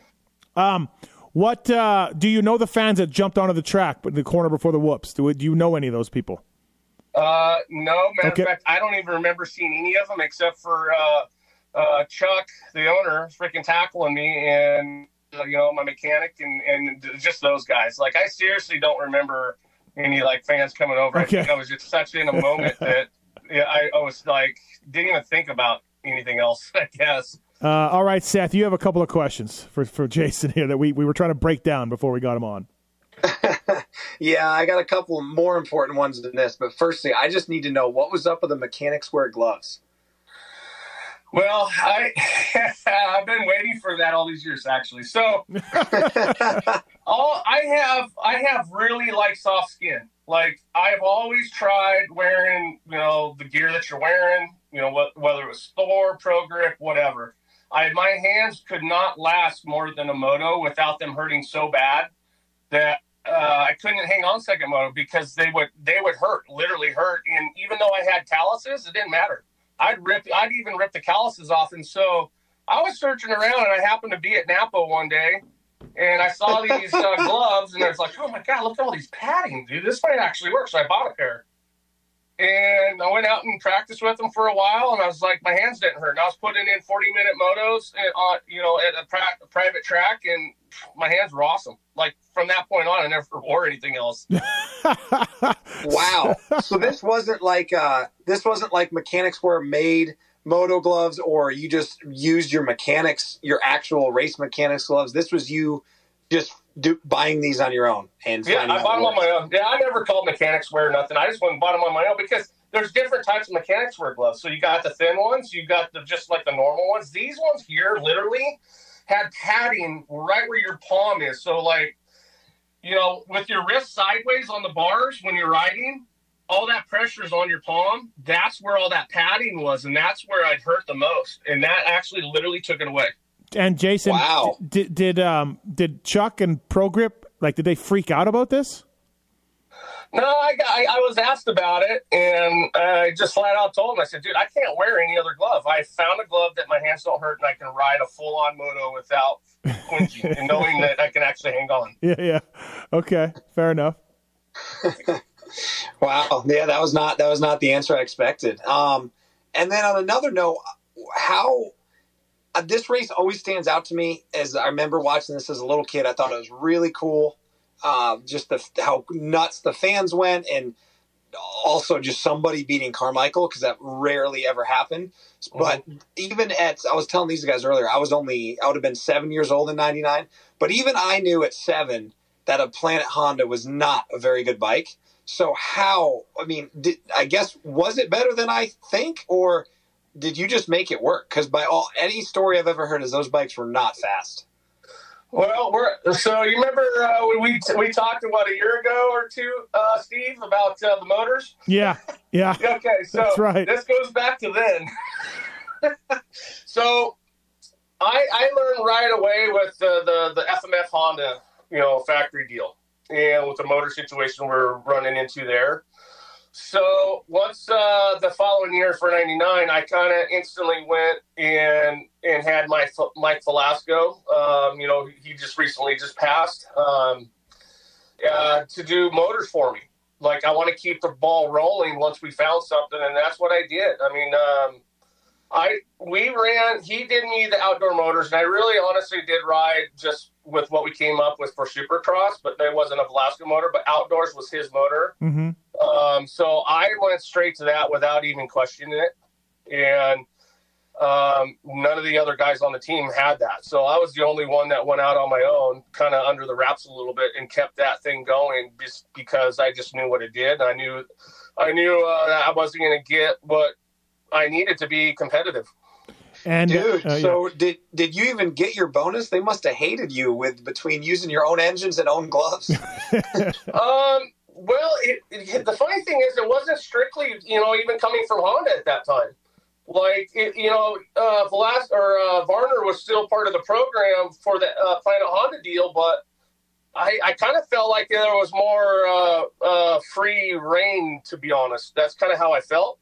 What do you know the fans that jumped onto the track, but the corner before the whoops? Do you know any of those people? No, matter of fact, I don't even remember seeing any of them except for Chuck, the owner, freaking tackling me, and my mechanic, and just those guys. I seriously don't remember any fans coming over. Okay. I think I was just such in a moment that I was didn't even think about anything else, I guess. All right, Seth, you have a couple of questions for Jason here that we were trying to break down before we got him on. Yeah, I got a couple more important ones than this. But firstly, I just need to know what was up with the mechanics wear gloves. Well, I've been waiting for that all these years, actually. So, I have really soft skin. I've always tried wearing, the gear that you're wearing, whether it was Thor, Pro Grip, whatever. My hands could not last more than a moto without them hurting so bad that I couldn't hang on second moto because they would hurt, literally hurt. And even though I had calluses, it didn't matter. I'd even rip the calluses off. And so I was searching around, and I happened to be at Napa one day, And I saw these gloves, and I was like, oh, my God, look at all these padding, dude. This might actually work. So I bought a pair. And I went out and practiced with them for a while, and I was like, my hands didn't hurt. And I was putting in 40-minute motos at a private track, and my hands were awesome. Like, from that point on, I never wore anything else. Wow. So this wasn't like Mechanics Wear made moto gloves, or you just used your actual race mechanics gloves. This was you just buying these on your own. And yeah, I bought them on my own. Yeah, I never called Mechanics Wear nothing. I just went and bought them on my own because there's different types of Mechanics Wear gloves. So you got the thin ones, you got just like the normal ones. These ones here literally had padding right where your palm is. So like, with your wrist sideways on the bars when you're riding, all that pressure is on your palm. That's where all that padding was, and that's where I'd hurt the most. And that actually literally took it away. And Jason, wow. Did Chuck and Pro Grip, did they freak out about this? No, I was asked about it, and I just flat out told him, I said, dude, I can't wear any other glove. I found a glove that my hands don't hurt, and I can ride a full-on moto without quenching and knowing that I can actually hang on. Yeah. Okay, fair enough. Wow. Yeah, that was not the answer I expected. And then on another note, how this race always stands out to me, as I remember watching this as a little kid. I thought it was really cool. Just how nuts the fans went, and also just somebody beating Carmichael, because that rarely ever happened. But even I was telling these guys earlier, I would have been 7 years old in 99. But even I knew at 7 that a Planet Honda was not a very good bike. So was it better than I think, or did you just make it work? Because any story I've ever heard is those bikes were not fast. Well, so you remember we talked about a year ago or two, Steve, about the motors? Yeah. Okay, so that's right. This goes back to then. So I learned right away with the FMF Honda, factory deal, and with the motor situation we're running into there. So once the following year for 99, I kind of instantly went and had Mike Velasco, he just recently passed, to do motors for me. Like, I want to keep the ball rolling once we found something, and that's what I did. I mean, he did me the outdoor motors, and I really honestly did ride just with what we came up with for Supercross, but there wasn't a Velasco motor, but outdoors was his motor. Mm-hmm. So I went straight to that without even questioning it. And none of the other guys on the team had that. So I was the only one that went out on my own, kind of under the wraps a little bit, and kept that thing going just because I just knew what it did. I knew that I wasn't going to get what I needed to be competitive. And so did you even get your bonus? They must have hated you between using your own engines and own gloves. Well, the funny thing is, it wasn't strictly, even coming from Honda at that time. Like, Varner was still part of the program for the Planet Honda deal, but I kind of felt like there was more free reign, to be honest. That's kind of how I felt.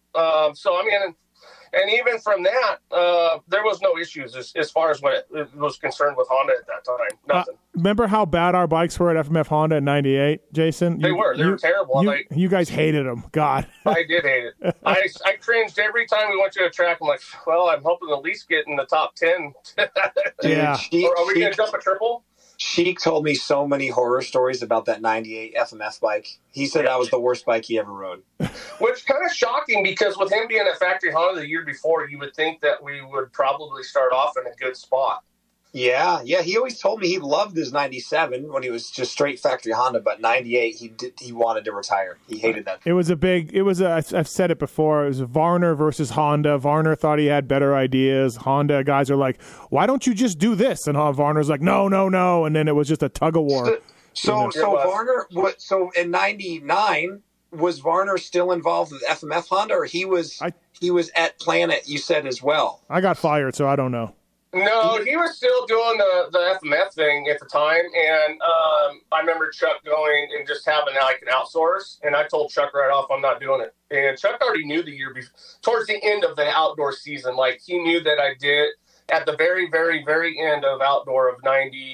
And even from that, there was no issues as far as what it was concerned with Honda at that time. Nothing. Remember how bad our bikes were at FMF Honda in 98, Jason? They were terrible. You guys hated them. God. I did hate it. I cringed every time we went to a track. I'm like, well, I'm hoping to at least get in the top 10. Yeah. Are we going to jump a triple? Sheik told me so many horror stories about that 98 FMF bike. He said that was the worst bike he ever rode. Which kind of shocking, because with him being at Factory Honda the year before, you would think that we would probably start off in a good spot. Yeah. He always told me he loved his 97 when he was just straight Factory Honda, but 98 he wanted to retire. He hated that. I've said it before, it was Varner versus Honda. Varner thought he had better ideas. Honda guys are like, why don't you just do this? And Varner's like, no. And then it was just a tug of war. So Varner, in 99, was Varner still involved with FMF Honda, or he was at Planet, you said, as well? I got fired, so I don't know. No, he was still doing the FMF thing at the time, and I remember Chuck going and just having an outsource, and I told Chuck right off, I'm not doing it. And Chuck already knew the year before, towards the end of the outdoor season, like he knew that I did at the very, very, very end of outdoor of 90,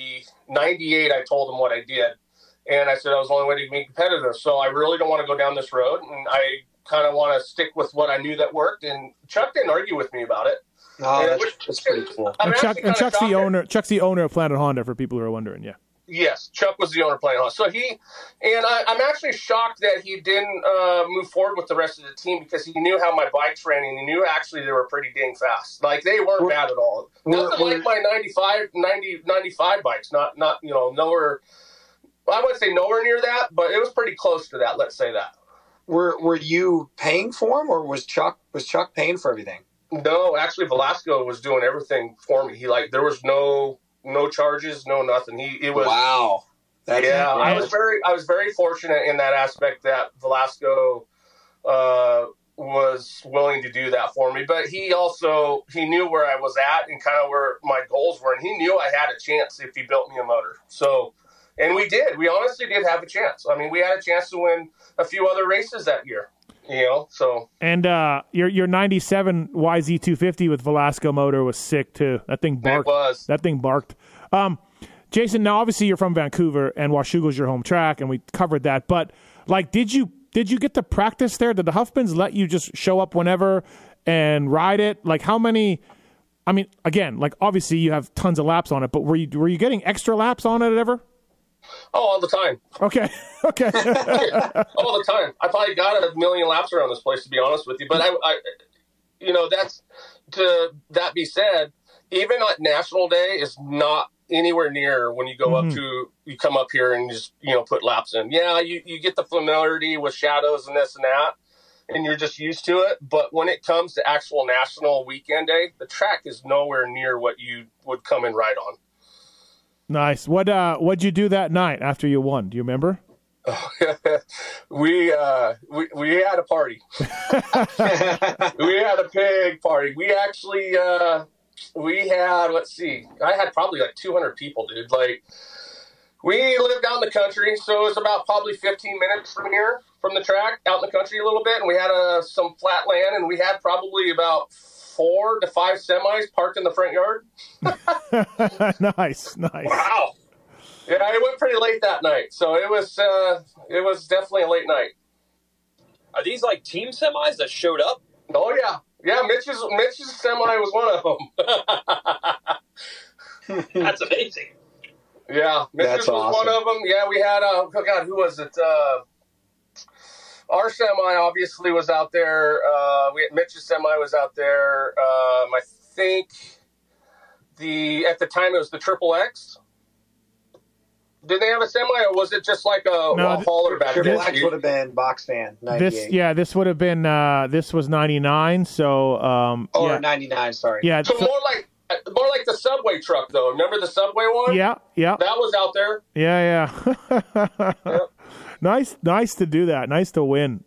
98, I told him what I did. And I said that was the only way to be competitive. So I really don't want to go down this road. And I kind of want to stick with what I knew that worked. And Chuck didn't argue with me about it. Oh, that's pretty cool. And Chuck's the owner. Chuck's the owner of Planet Honda, for people who are wondering. Yeah. Yes, Chuck was the owner of Planet Honda. So I'm actually shocked that he didn't move forward with the rest of the team, because he knew how my bikes ran, and he knew actually they were pretty dang fast. Like, they weren't bad at all. Nothing like my 95 bikes. Not nowhere. I wouldn't say nowhere near that, but it was pretty close to that. Let's say that. Were you paying for him, or was Chuck paying for everything? No, actually, Velasco was doing everything for me. There was no charges, no nothing. Wow. I was very fortunate in that aspect that Velasco was willing to do that for me. But he knew where I was at and kind of where my goals were, and he knew I had a chance if he built me a motor. So, and we did. We honestly did have a chance. I mean, we had a chance to win a few other races that year. So. And your 97 YZ250 with Velasco motor was sick too. That thing barked. It was. That thing barked. Jason, now obviously you're from Vancouver and Washougal's your home track, and we covered that. But like, did you get to practice there? Did the Huffmans let you just show up whenever and ride it? Like, how many? I mean, again, like, obviously you have tons of laps on it, but were you getting extra laps on it ever? Oh, all the time. Okay. All the time. I probably got 1 million laps around this place, to be honest with you. But that be said, even on National Day is not anywhere near when you go you come up here and just, put laps in. Yeah, you get the familiarity with shadows and this and that, and you're just used to it. But when it comes to actual National Weekend Day, the track is nowhere near what you would come and ride on. Nice. What'd you do that night after you won? Do you remember? We had a party. We had a big party. We actually we had, let's see, I had probably like 200 people, dude. Like, we lived out in the country, so it was about probably 15 minutes from here, from the track, out in the country a little bit, and we had some flat land, and we had probably about 4 to 5 semis parked in the front yard. Nice. Wow. Yeah, it went pretty late that night, so it was definitely a late night. Are these like team semis that showed up? Oh yeah. Yeah, Mitch's semi was one of them. That's amazing. Yeah, Mitch's was awesome. One of them. Yeah, we had who was it? Our semi obviously was out there. Mitch's semi was out there. I think at the time it was the Triple X. Did they have a semi, or was it just like a hauler back then? Triple X would have been box fan. 98. This would have been. This was 99. So. 99. Sorry. Yeah. So more like the Subway truck, though. Remember the Subway one? Yeah. That was out there. Yeah. Yep. Nice to do that. Nice to win.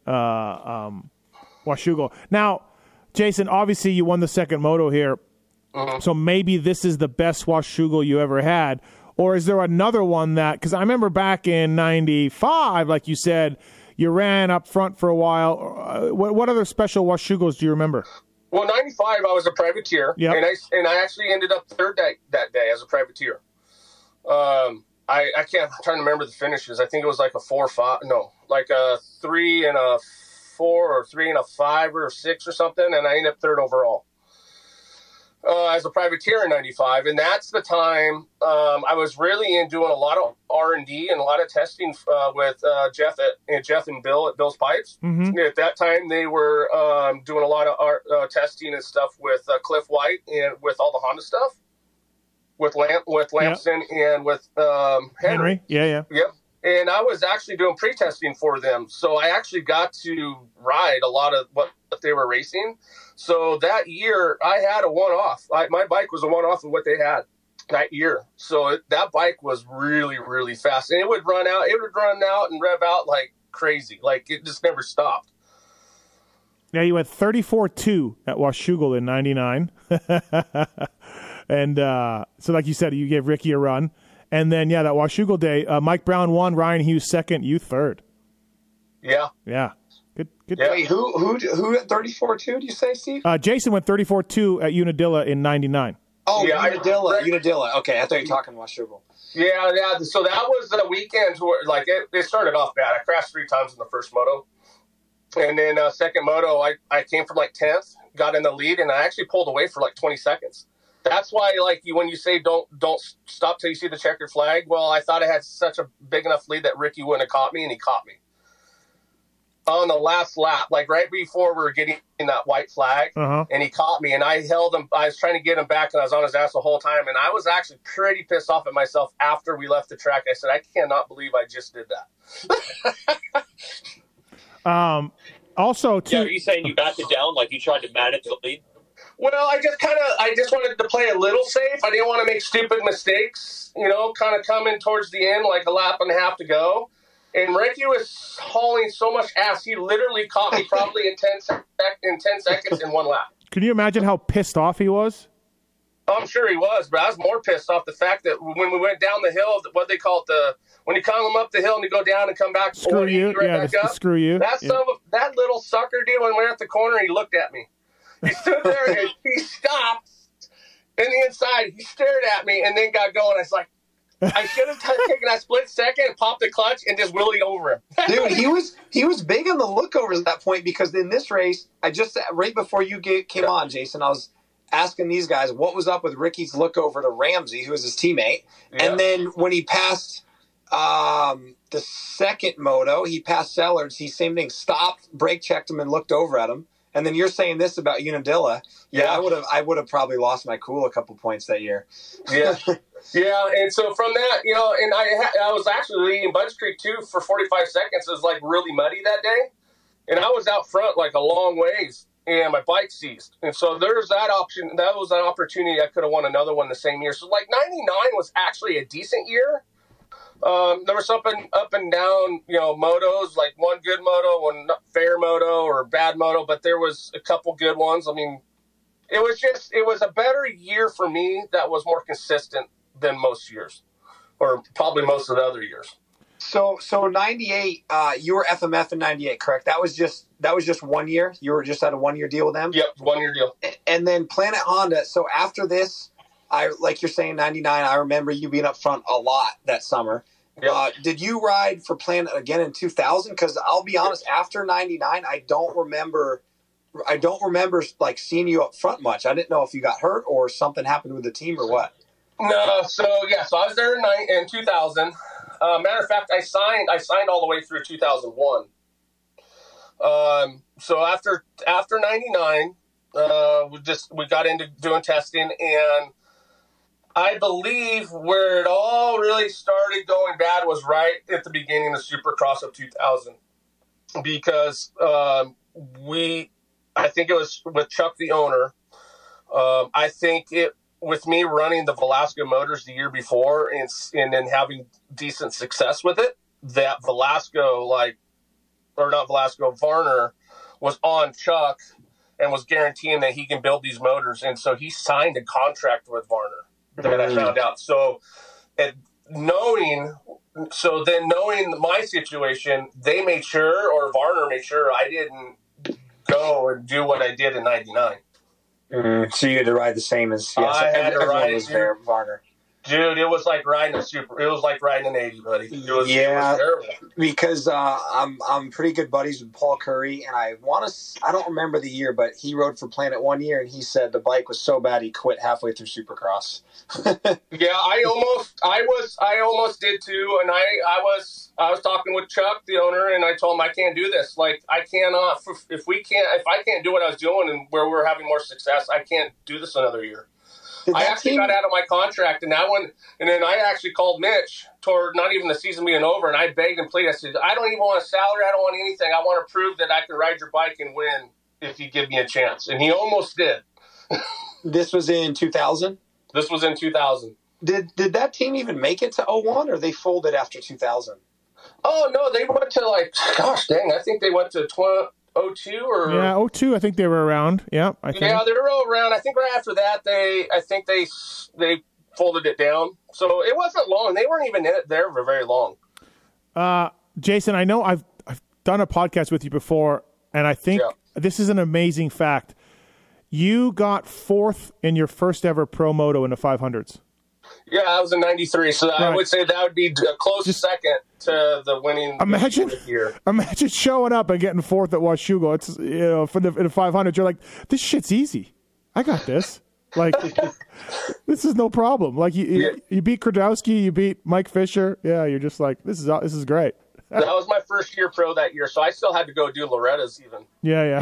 Washougal. Now, Jason, obviously you won the second moto here, so maybe this is the best Washougal you ever had. Or is there another one that, because I remember back in 95, like you said, you ran up front for a while. What other special Washougals do you remember? Well, 95, I was a privateer, and I actually ended up third that day as a privateer. I'm trying to remember the finishes. I think it was like a 4-5, no, like a 3 and a 4 or 3 and a 5 or 6 or something, and I ended up third overall. As a privateer in 95, and that's the time I was really in doing a lot of R&D and a lot of testing with Jeff and Bill at Bill's Pipes. Mm-hmm. At that time, they were doing a lot of testing and stuff with Cliff White and with all the Honda stuff, with Lamson and with Henry. Yeah. Yep. And I was actually doing pre-testing for them, so I actually got to ride a lot of what they were racing. So that year, I had a one-off. My bike was a one-off of what they had that year. So that bike was really, really fast. And it would run out and rev out like crazy. Like, it just never stopped. Yeah, you went 34-2 at Washougal in 99. And so like you said, you gave Ricky a run. And then, that Washougal day, Mike Brown won, Ryan Hughes second, you third. Yeah. Yeah. Good. Yeah. Wait, who at 34-2, do you say, Steve? Jason went 34-2 at Unadilla in 99. Oh, Yeah, Unadilla. Okay, I thought you were talking Washougal. Yeah. So that was the weekend where, like, it started off bad. I crashed 3 times in the first moto. And then second moto, I came from like 10th, got in the lead, and I actually pulled away for like 20 seconds. That's why, like, when you say don't stop till you see the checkered flag, well, I thought I had such a big enough lead that Ricky wouldn't have caught me, and he caught me. On the last lap, like right before we were getting that white flag, and he caught me, and I held him. I was trying to get him back, and I was on his ass the whole time, and I was actually pretty pissed off at myself after we left the track. I said, I cannot believe I just did that. Also, too. Yeah, are you saying you backed it down, like you tried to manage the lead? Well, I just wanted to play a little safe. I didn't want to make stupid mistakes, kind of coming towards the end, like a lap and a half to go. And Ricky was hauling so much ass, he literally caught me probably in 10 seconds in one lap. Can you imagine how pissed off he was? I'm sure he was, but I was more pissed off the fact that when we went down the hill, what they call it, when you come up the hill and you go down and come back. Screw you. Back up, screw you. That little sucker dude, when we were at the corner, he looked at me. He stood there and he stopped in the inside. He stared at me and then got going. I was like, I should have taken a split second, popped the clutch, and just wheeled over him. Dude, he was big on the lookovers at that point, because in this race, right before you came on, Jason, I was asking these guys what was up with Ricky's lookover to Ramsey, who was his teammate. Yeah. And then when he passed the second moto, he passed Sellards. He same thing, stopped, brake checked him, and looked over at him. And then you're saying this about Unadilla. Yeah, I would have probably lost my cool a couple points that year. Yeah. Yeah, and so from that, and I was actually leading Budge Creek too for 45 seconds. It was like really muddy that day, and I was out front like a long ways, and my bike seized. And so there's that option. That was an opportunity. I could have won another one the same year. So like 99 was actually a decent year. There was something up and down, motos, like one good moto, one fair moto, or bad moto, but there was a couple good ones. I mean, it was a better year for me that was more consistent than most years, or probably most of the other years. So 98, you were FMF in 98, correct? That was just 1 year? You were just at a 1 year deal with them? Yep, 1 year deal. And then Planet Honda. So after this, like you're saying, 99, I remember you being up front a lot that summer. Yep. Did you ride for Planet again in 2000? Because I'll be honest, after 99, I don't remember like seeing you up front much. I didn't know if you got hurt or something happened with the team or what. No, so I was there in 2000. Matter of fact, I signed all the way through 2001. So after 99, we got into doing testing, and I believe where it all really started going bad was right at the beginning of Supercross of 2000, because I think it was with Chuck, the owner. I think with me running the Velasco motors the year before and then having decent success with it, that Varner was on Chuck and was guaranteeing that he can build these motors. And so he signed a contract with Varner that I found out. So knowing my situation, they made sure, or Varner made sure, I didn't go and do what I did in 99. So you had to ride the same as everyone was there, Varner. Dude, it was like riding an 80, buddy. It was terrible. Because I'm pretty good buddies with Paul Curry, and I don't remember the year, but he rode for Planet 1 year, and he said the bike was so bad he quit halfway through Supercross. Yeah, I almost did too, and I was talking with Chuck, the owner, and I told him I can't do this. Like, I cannot, if I can't do what I was doing and where we're having more success, I can't do this another year. I actually got out of my contract, and then I actually called Mitch toward not even the season being over, and I begged and pleaded. I said, I don't even want a salary. I don't want anything. I want to prove that I can ride your bike and win if you give me a chance. And he almost did. This was in 2000? This was in 2000. Did that team even make it to 01, or they folded after 2000? Oh, no, they went to gosh dang, I think they went to 02 or... Yeah, 02, I think they were around. Yeah, I think. Yeah, they were all around. I think right after that, they folded it down. So it wasn't long. They weren't even there for very long. Jason, I know I've done a podcast with you before, and I think this is an amazing fact. You got 4th in your first ever pro moto in the 500s. Yeah, I was in '93, so I would say that would be a close second to the winning. Imagine year. Imagine showing up and getting 4th at Washougal. It's for the 500. You're like, this shit's easy. I got this. Like, this is no problem. Like you beat Krodowski, you beat Mike Fisher. Yeah, you're just like, this is great. That was my first year pro that year, so I still had to go do Loretta's even. Yeah.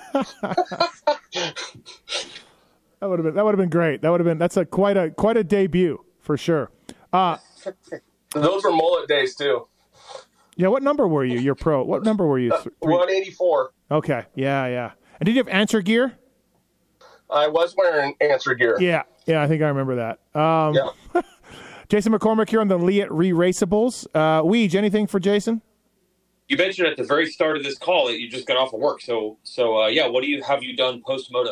That would have been great. That's quite a debut for sure. Those were mullet days too. Yeah, what number were you? Your pro. What number were you? 184. Okay. Yeah. And did you have answer gear? I was wearing answer gear. Yeah, I think I remember that. Yeah. Jason McCormick here on the Leatt Re-Raceables. Weege, anything for Jason? You mentioned at the very start of this call that you just got off of work. So yeah, what have you done post-moto?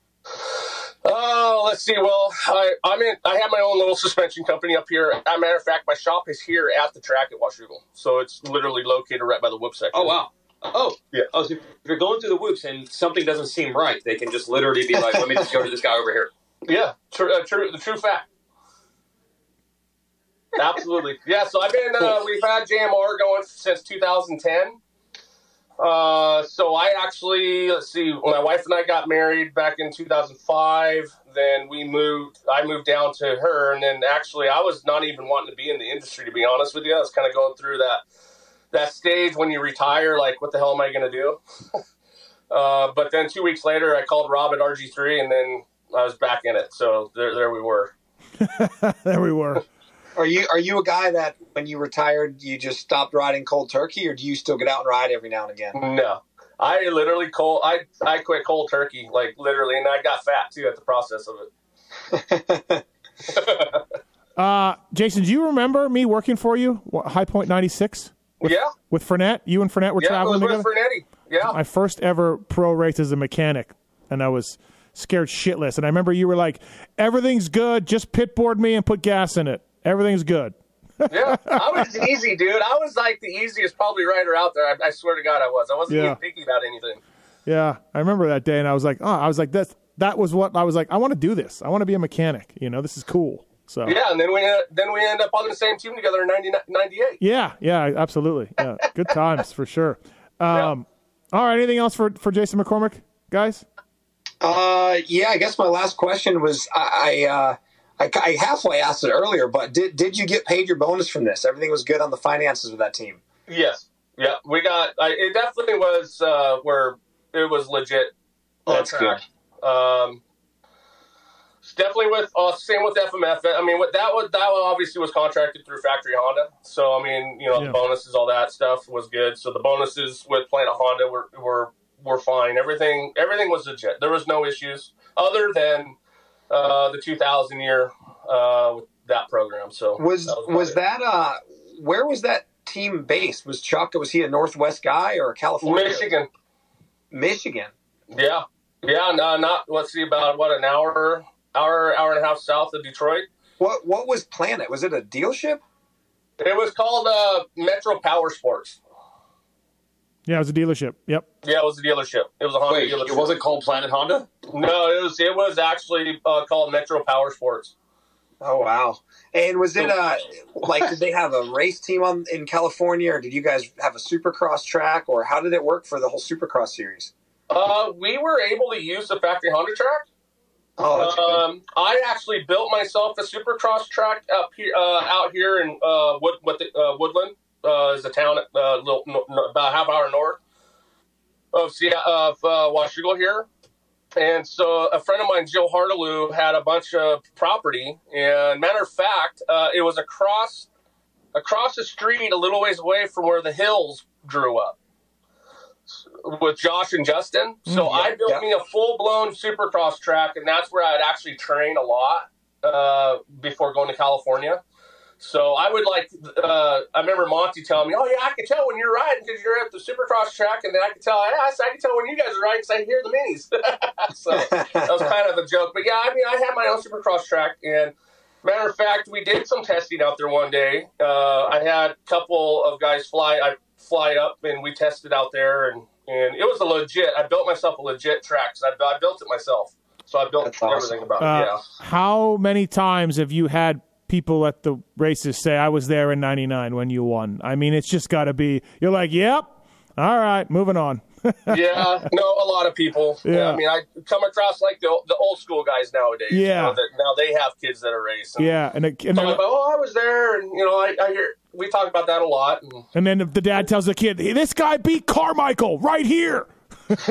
Oh, let's see. Well, I have my own little suspension company up here. As a matter of fact, my shop is here at the track at Washougal. So it's literally located right by the whoop section. Oh, wow. Oh, yeah. Oh, so if you're going through the whoops and something doesn't seem right, they can just literally be like, let me just go to this guy over here. Yeah, the true fact. Absolutely. Yeah, so we've had JMR going since 2010. So I actually, when my wife and I got married back in 2005, then I moved down to her, and then actually I was not even wanting to be in the industry, to be honest with you. I was kind of going through that stage when you retire, like, what the hell am I going to do? But then 2 weeks later, I called Rob at RG3, and then I was back in it. So there we were. There we were. Are you a guy that when you retired, you just stopped riding cold turkey, or do you still get out and ride every now and again? No. I literally I quit cold turkey, like, literally, and I got fat, too, at the process of it. Jason, do you remember me working for you, High Point 96? With Fournette? You and Fournette were traveling together? Yeah, with Fernetti. Yeah. My first ever pro race as a mechanic, and I was scared shitless. And I remember you were like, everything's good, just pitboard me and put gas in it. Everything's good. Yeah, I was easy, dude. I was like the easiest probably rider out there. I swear to God I was. I wasn't even picky about anything. Yeah, I remember that day, and I was like, that was what I was like, I want to do this. I want to be a mechanic. This is cool. So yeah, and then we end up on the same team together in 98. Yeah, absolutely. Yeah, good times for sure. All right, anything else for Jason McCormick, guys? Yeah, I guess my last question was I halfway asked it earlier, but did you get paid your bonus from this? Everything was good on the finances with that team. Yes. Yeah, we got. It definitely was where it was legit. That's good. Definitely with same with FMF. I mean, that obviously was contracted through Factory Honda. So I mean, the bonuses, all that stuff was good. So the bonuses with playing at Honda were fine. Everything was legit. There was no issues other than the 2000 year with that program. So was that where was that team based? Was Chuck? Was he a Northwest guy or a California? Michigan. Yeah. Not let's see, about an hour and a half south of Detroit. What was Planet? Was it a dealership? It was called Metro Power Sports. Yeah, it was a dealership. Yep. Yeah, it was a dealership. It was a Honda dealership. It wasn't called Planet Honda? No, it was actually called Metro Power Sports. Oh, wow. And was it did they have a race team in California, or did you guys have a Supercross track, or how did it work for the whole Supercross series? We were able to use the Factory Honda track. Oh, that's good. I actually built myself a Supercross track out here in Woodland. Is a town about a half hour north of Washougal here. And so a friend of mine, Joe Hardeloo, had a bunch of property. And matter of fact, it was across the street, a little ways away from where the Hills grew up with Josh and Justin. So I built me a full-blown Supercross track, and that's where I'd actually train a lot before going to California. So I would I remember Monty telling me, oh, yeah, I can tell when you're riding because you're at the Supercross track. And then I can tell when you guys are riding because I hear the minis. So that was kind of a joke. But, yeah, I mean, I had my own Supercross track. And matter of fact, we did some testing out there one day. I had a couple of guys fly up, and we tested out there. And it was I built myself a legit track because I built it myself. So I built everything about it. Yeah. How many times have you had people at the races say, I was there in 99 when you won? I mean, it's just got to be, you're like, yep, all right, moving on. Yeah, no, a lot of people. Yeah. I mean, I come across like the old school guys nowadays. Yeah. You know, that now they have kids that are racing. Yeah. And So I'm like, I was there, and I hear we talk about that a lot. And then the dad tells the kid, hey, this guy beat Carmichael right here. It's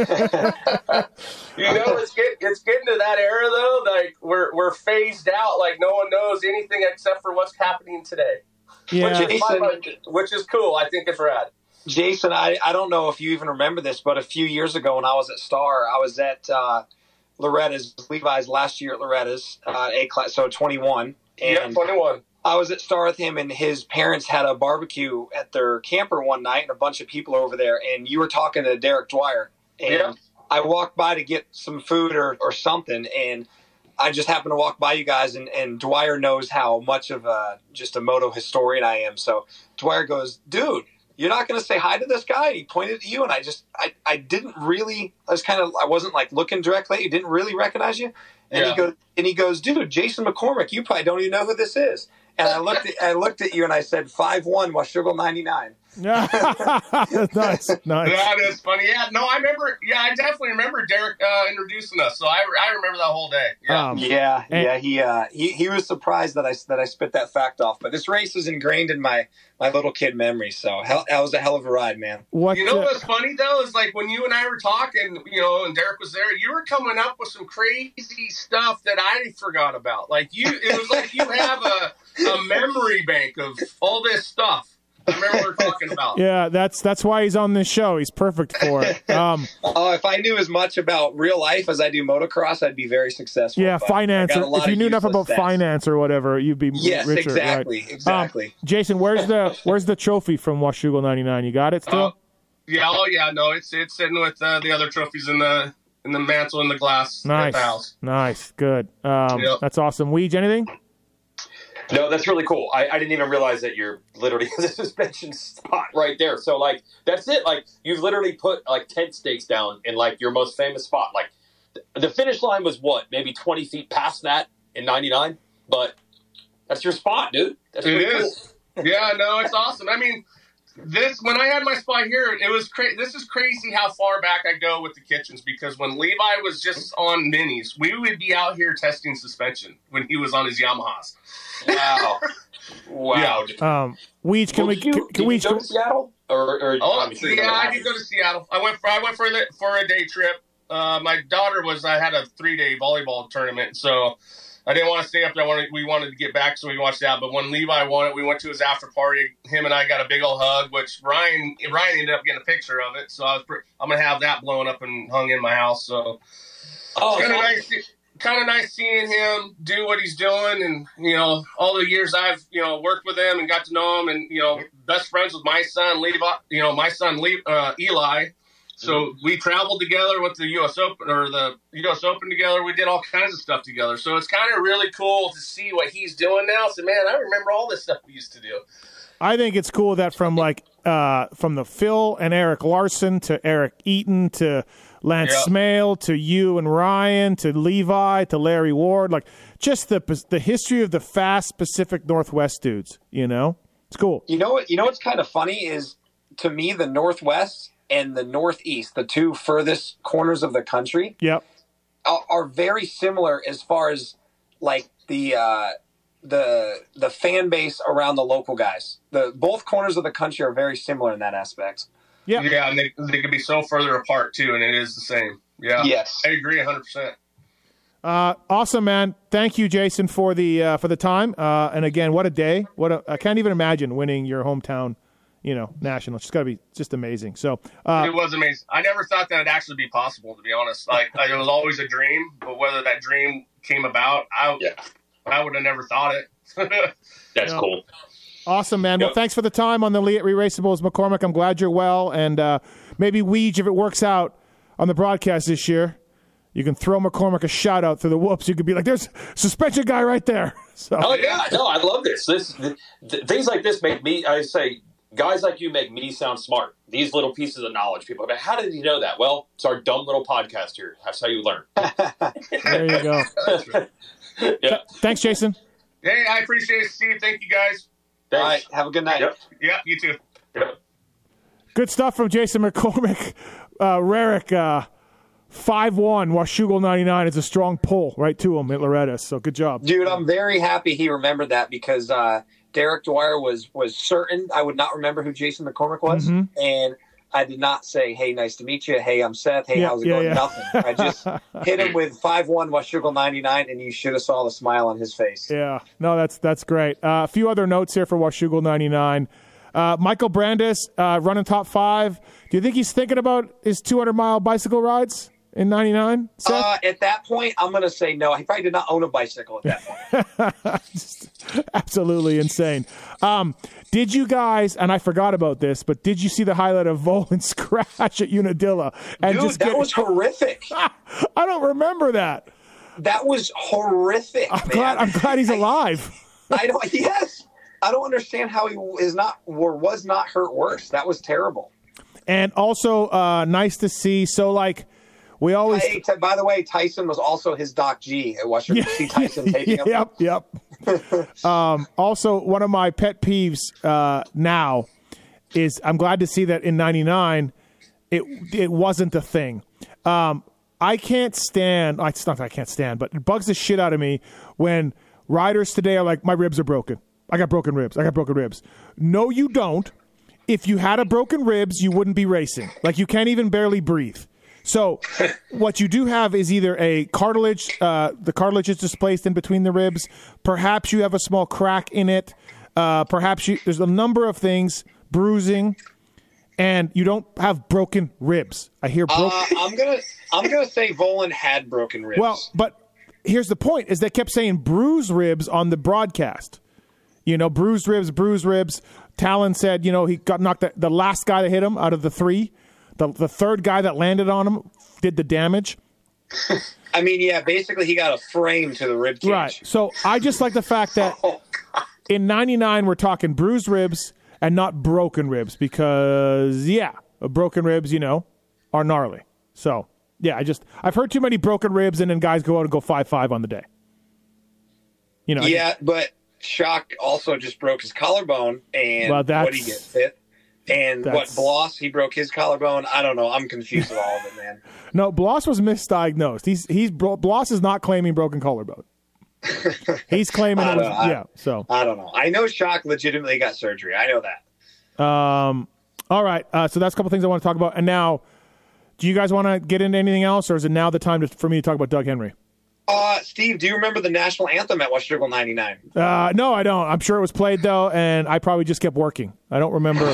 getting to that era though. Like we're phased out. Like no one knows anything except for what's happening today. Yeah. Which is cool. I think it's rad. Jason, I don't know if you even remember this, but a few years ago when I was at Star, I was at Loretta's, Levi's last year at Loretta's, A class, so 21. And 21. I was at Star with him, and his parents had a barbecue at their camper one night, and a bunch of people over there, and you were talking to Derek Dwyer. And I walked by to get some food or something, and I just happened to walk by you guys, and Dwyer knows how much of just a moto historian I am. So Dwyer goes, dude, you're not going to say hi to this guy? And he pointed at you, and I didn't really, I wasn't like looking directly at you, didn't really recognize you. And he goes, dude, Jason McCormick, you probably don't even know who this is. And I looked at you and I said, 5'1", Washougal 99. Nice. That is funny. Yeah, no, I remember. Yeah, I definitely remember Derek introducing us. So I remember that whole day. He was surprised that I spit that fact off. But this race is ingrained in my little kid memory. So that was a hell of a ride, man. What's funny though is like when you and I were talking, and Derek was there, you were coming up with some crazy stuff that I forgot about. Like it was like you have a memory bank of all this stuff. I remember what we're talking about. Yeah, that's why he's on this show. He's perfect for it. If I knew as much about real life as I do motocross, I'd be very successful. Yeah, finance. If you knew enough about finance or whatever, you'd be richer. Exactly, right? exactly. Jason, where's the trophy from Washougal 99? You got it still? No, it's sitting with the other trophies in the mantle in the glass. Nice, at the house. Nice, good. That's awesome. Weege, anything? No, that's really cool. I didn't even realize that you're literally the suspension spot right there. So, like, that's it. Like, you've literally put, like, tent stakes down in, like, your most famous spot. Like, the finish line was, what, maybe 20 feet past that in 99? But that's your spot, dude. That's pretty cool. Yeah, no, it's awesome. I mean, when I had my spot here, it was this is crazy how far back I go with the kitchens, because when Levi was just on minis, we would be out here testing suspension when he was on his Yamahas. Wow. Yeah. Weege, can we go to Seattle? I did go to Seattle. I went for a day trip. My daughter I had a 3-day volleyball tournament, so I didn't want to stay up there. We wanted to get back, so we watched that. But when Levi won it, we went to his after party. Him and I got a big old hug, which Ryan ended up getting a picture of it. So I'm gonna have that blown up and hung in my house. So kind of nice seeing him do what he's doing, and all the years I've worked with him and got to know him, and best friends with my son Levi, Eli. So we traveled together, went to the U.S. Open together. We did all kinds of stuff together. So it's kind of really cool to see what he's doing now. So, man, I remember all this stuff we used to do. I think it's cool that from the Phil and Eric Larson to Eric Eaton to Lance Smale to you and Ryan to Levi to Larry Ward, like just the history of the fast Pacific Northwest dudes. It's cool. What's kind of funny is, to me, the Northwest and the Northeast, the two furthest corners of the country, are very similar as far as like the fan base around the local guys. Both corners of the country are very similar in that aspect. Yeah, and they could be so further apart too, and it is the same. Yeah, yes, I agree 100%. Awesome, man. Thank you, Jason, for the time. And again, what a day! I can't even imagine winning your hometown national. It's got to be just amazing. So it was amazing. I never thought that would actually be possible, to be honest. Like it was always a dream, but whether that dream came about, I would have never thought it. That's cool. Awesome, man. Well, thanks for the time on the Leatt Re-Raceables, McCormick. I'm glad you're well, and maybe Weege, if it works out on the broadcast this year, you can throw McCormick a shout out through the whoops. You could be like, "There's a suspension guy right there." So. Oh yeah, no, I love this. Things like this make me. I say, guys like you make me sound smart. These little pieces of knowledge, people are like, how did you know that? Well, it's our dumb little podcast here. That's how you learn. There you go. Yeah. Thanks, Jason. Hey, I appreciate it, Steve. Thank you, guys. Thanks. All right, have a good night. Yep. Yeah, you too. Yep. Good stuff from Jason McCormick. Rarick, 5-1, Washougal 99. It's a strong pull right to him at Loretta. So good job. Dude, I'm very happy he remembered that because Derek Dwyer was certain I would not remember who Jason McCormick was. Mm-hmm. And I did not say, hey, nice to meet you. Hey, I'm Seth. Hey, how's it going? Yeah. Nothing. I just hit him with 5-1 Washougal 99, and you should have saw the smile on his face. Yeah, no, that's great. A few other notes here for Washougal 99. Michael Brandis running top 5. Do you think he's thinking about his 200-mile bicycle rides in 99? At that point, I'm going to say no. He probably did not own a bicycle at that point. Absolutely insane. Did you guys, and I forgot about this, but did you see the highlight of Volan's crash at Unadilla? And Dude, that was horrific. I don't remember that. That was horrific. I'm glad he's alive. I don't understand how he is not or was not hurt worse. That was terrible. And also nice to see. So, like, we always. Hey, by the way, Tyson was also his Doc G at Washington. See Tyson taking him. Yep. Also, one of my pet peeves now is I'm glad to see that in 99 it wasn't a thing. I can't stand. It's not that I can't stand, but it bugs the shit out of me when riders today are like, my ribs are broken. I got broken ribs. No, you don't. If you had a broken ribs, you wouldn't be racing. Like, you can't even barely breathe. So what you do have is either a cartilage, the cartilage is displaced in between the ribs. Perhaps you have a small crack in it. There's a number of things, bruising, and you don't have broken ribs. I hear broken. I'm gonna say Volan had broken ribs. Well, but here's the point: is they kept saying bruised ribs on the broadcast. Bruised ribs. Talon said, he got knocked. The last guy that hit him out of the 3. The third guy that landed on him did the damage. I mean, yeah, basically he got a frame to the rib cage. Right. So I just like the fact that in 99 we're talking bruised ribs and not broken ribs because, broken ribs, are gnarly. So, yeah, I've heard too many broken ribs and then guys go out and go 5-5 on the day. But Shock also just broke his collarbone and what did he get, 5th? And Bloss, he broke his collarbone. I don't know. I'm confused with all of it, man. No, Bloss was misdiagnosed. Bloss is not claiming broken collarbone. He's claiming I don't know. I know Shock legitimately got surgery. I know that. All right. So that's a couple things I want to talk about. And now, do you guys want to get into anything else, or is it now the time for me to talk about Doug Henry? Steve, do you remember the national anthem at Washougal 99? No, I don't. I'm sure it was played, though, and I probably just kept working. I don't remember.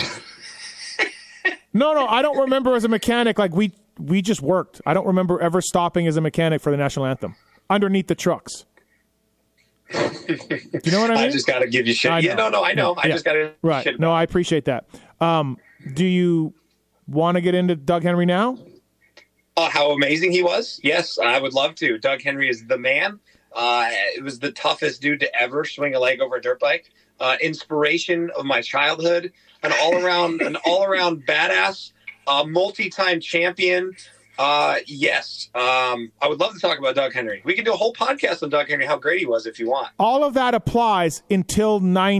No, I don't remember as a mechanic. Like, we just worked. I don't remember ever stopping as a mechanic for the national anthem underneath the trucks. Do you know what I mean? I just got to give you shit. I know. I just got to shit. No, I appreciate that. Do you want to get into Doug Henry now? How amazing he was. Yes, I would love to. Doug Henry is the man. It was the toughest dude to ever swing a leg over a dirt bike. Inspiration of my childhood. An all-around badass, multi-time champion. Yes. I would love to talk about Doug Henry. We can do a whole podcast on Doug Henry, how great he was, if you want. All of that applies until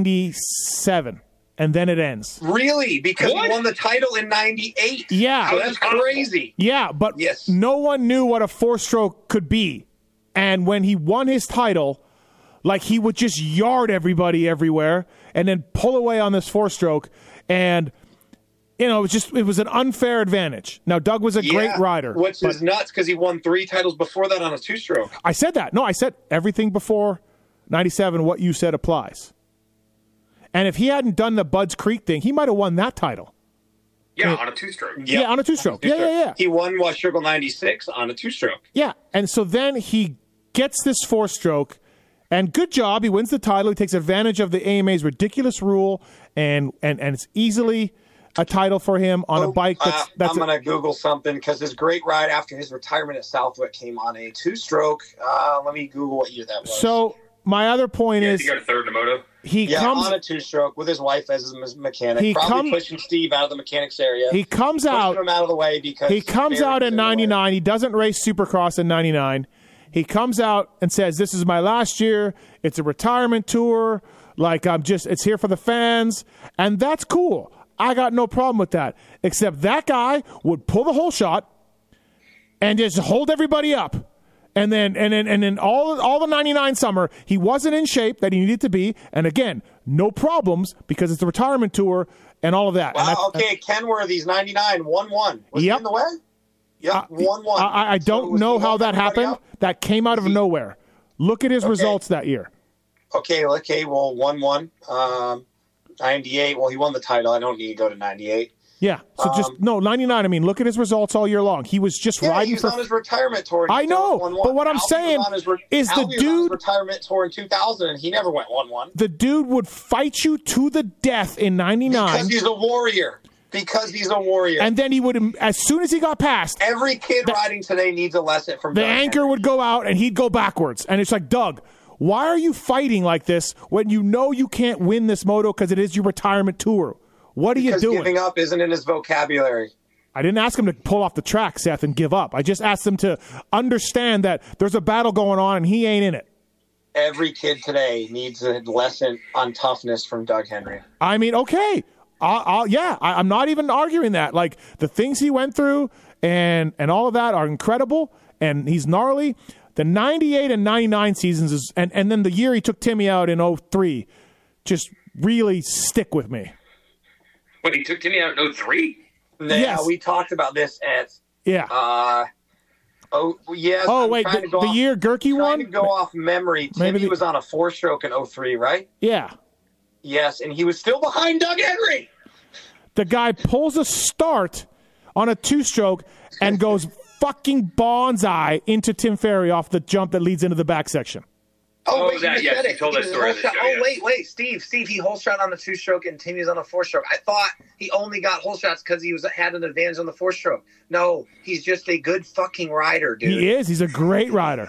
97, and then it ends. Really? Because he won the title in 98. Yeah. So that's crazy. Yeah, but no one knew what a 4-stroke could be. And when he won his title, like, he would just yard everybody everywhere and then pull away on this 4-stroke. And, it was an unfair advantage. Now, Doug was a great rider. Which is nuts because he won 3 titles before that on a 2-stroke. I said that. No, I said everything before 97, what you said applies. And if he hadn't done the Budds Creek thing, he might have won that title. Yeah, on a 2-stroke. Yep. Yeah, on a 2-stroke. Yeah. He won Washougal 96 on a 2-stroke. Yeah, and so then he gets this 4-stroke, and good job. He wins the title. He takes advantage of the AMA's ridiculous rule, and it's easily a title for him on a bike. That's I'm going to Google something because his great ride after his retirement at Southwick came on a 2-stroke. Let me Google what year that was. So My other point is he got a third in the moto. He comes on a two-stroke with his wife as his mechanic. He probably pushing Steve out of the mechanics area. He comes out. Him out of the way because he comes out in 99. He doesn't race Supercross in 99. He comes out and says, "This is my last year. It's a retirement tour. Like it's here for the fans," and that's cool. I got no problem with that. Except that guy would pull the whole shot and just hold everybody up. And then all the 99 summer, he wasn't in shape that he needed to be. And again, no problems because it's a retirement tour and all of that. Wow, okay, Kenworthy's 99, 1-1. Was he in the way? Yep, 1-1. I don't know how that happened. Up? That came out of nowhere. Look at his results that year. Okay, well, 1-1. 98, well, he won the title. I don't need to go to 98. Yeah, so 99. I mean, look at his results all year long. He was just riding. He was on his retirement tour. I know, but what I'm saying is the dude on his retirement tour in 2000, and he never went 1-1. The dude would fight you to the death in 99 because he's a warrior. Because he's a warrior. And then he would, as soon as he got past, every kid riding today needs a lesson from the Doug anchor Henry. Would go out, and he'd go backwards, and it's like, Doug, why are you fighting like this when you know you can't win this moto because it is your retirement tour? What are you doing? Giving up isn't in his vocabulary. I didn't ask him to pull off the track, Seth, and give up. I just asked him to understand that there's a battle going on and he ain't in it. Every kid today needs a lesson on toughness from Doug Henry. I mean, okay. I'm not even arguing that. Like, the things he went through and all of that are incredible, and he's gnarly. The 98 and 99 seasons and then the year he took Timmy out in 03 just really stick with me. But he took Timmy out in 03? Yeah, we talked about this at... Yeah. Yes. Oh, wait, the year Gerke won? To go off memory, Timmy was on a 4-stroke in 03, right? Yeah. Yes, and he was still behind Doug Henry. The guy pulls a start on a 2-stroke and goes fucking bonsai into Tim Ferry off the jump that leads into the back section. Oh, wait, that, yes, you told that story. Wait, Steve, he hole shot on the 2-stroke and Timmy's on a 4-stroke. I thought he only got hole shots because he had an advantage on the 4-stroke. No, he's just a good fucking rider, dude. He is. He's a great rider.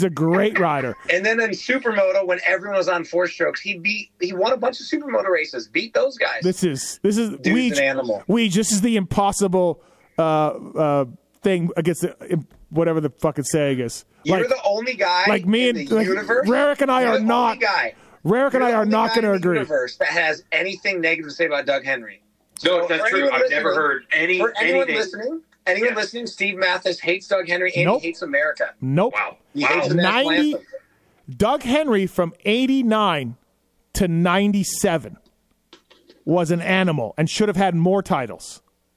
And then in Supermoto, when everyone was on 4-strokes, he won a bunch of Supermoto races, beat those guys. This is Dude's an animal. This is the impossible thing against whatever the fucking saying is. You're the only guy like me in and the universe. Rarick and I are not. Rarick and I are not going to agree. Universe that has anything negative to say about Doug Henry. No, that's true. I've never heard anyone listening, Steve Mathis hates Doug Henry and he hates America. Nope. Wow. He hates the national anthem. Doug Henry from 89 to 97 was an animal and should have had more titles.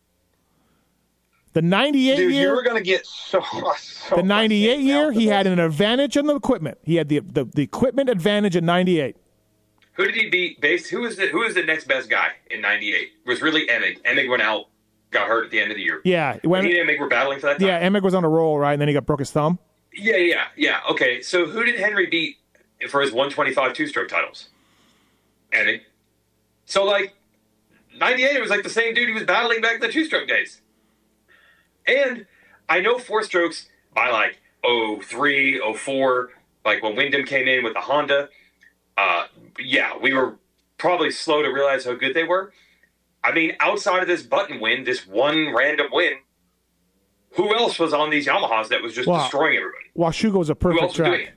The 98 Dude, year, you were going to get so the 98 year, he had an advantage on the equipment. He had the equipment advantage in 98. Who did he beat? Who was the next best guy in 98? It was really Emig. Emig went out, got hurt at the end of the year. Yeah. He and Emig were battling for that time? Yeah, Emig was on a roll, right? And then he broke his thumb. Yeah. Okay, so who did Henry beat for his 125 2-stroke titles? Emig. So, 98 was the same dude he was battling back in the 2-stroke days. And I know 4-strokes by 03, 04, when Wyndham came in with the Honda, we were probably slow to realize how good they were. I mean, outside of this Button win, this one random win, who else was on these Yamahas that was just destroying everybody? Washugo was a perfect track.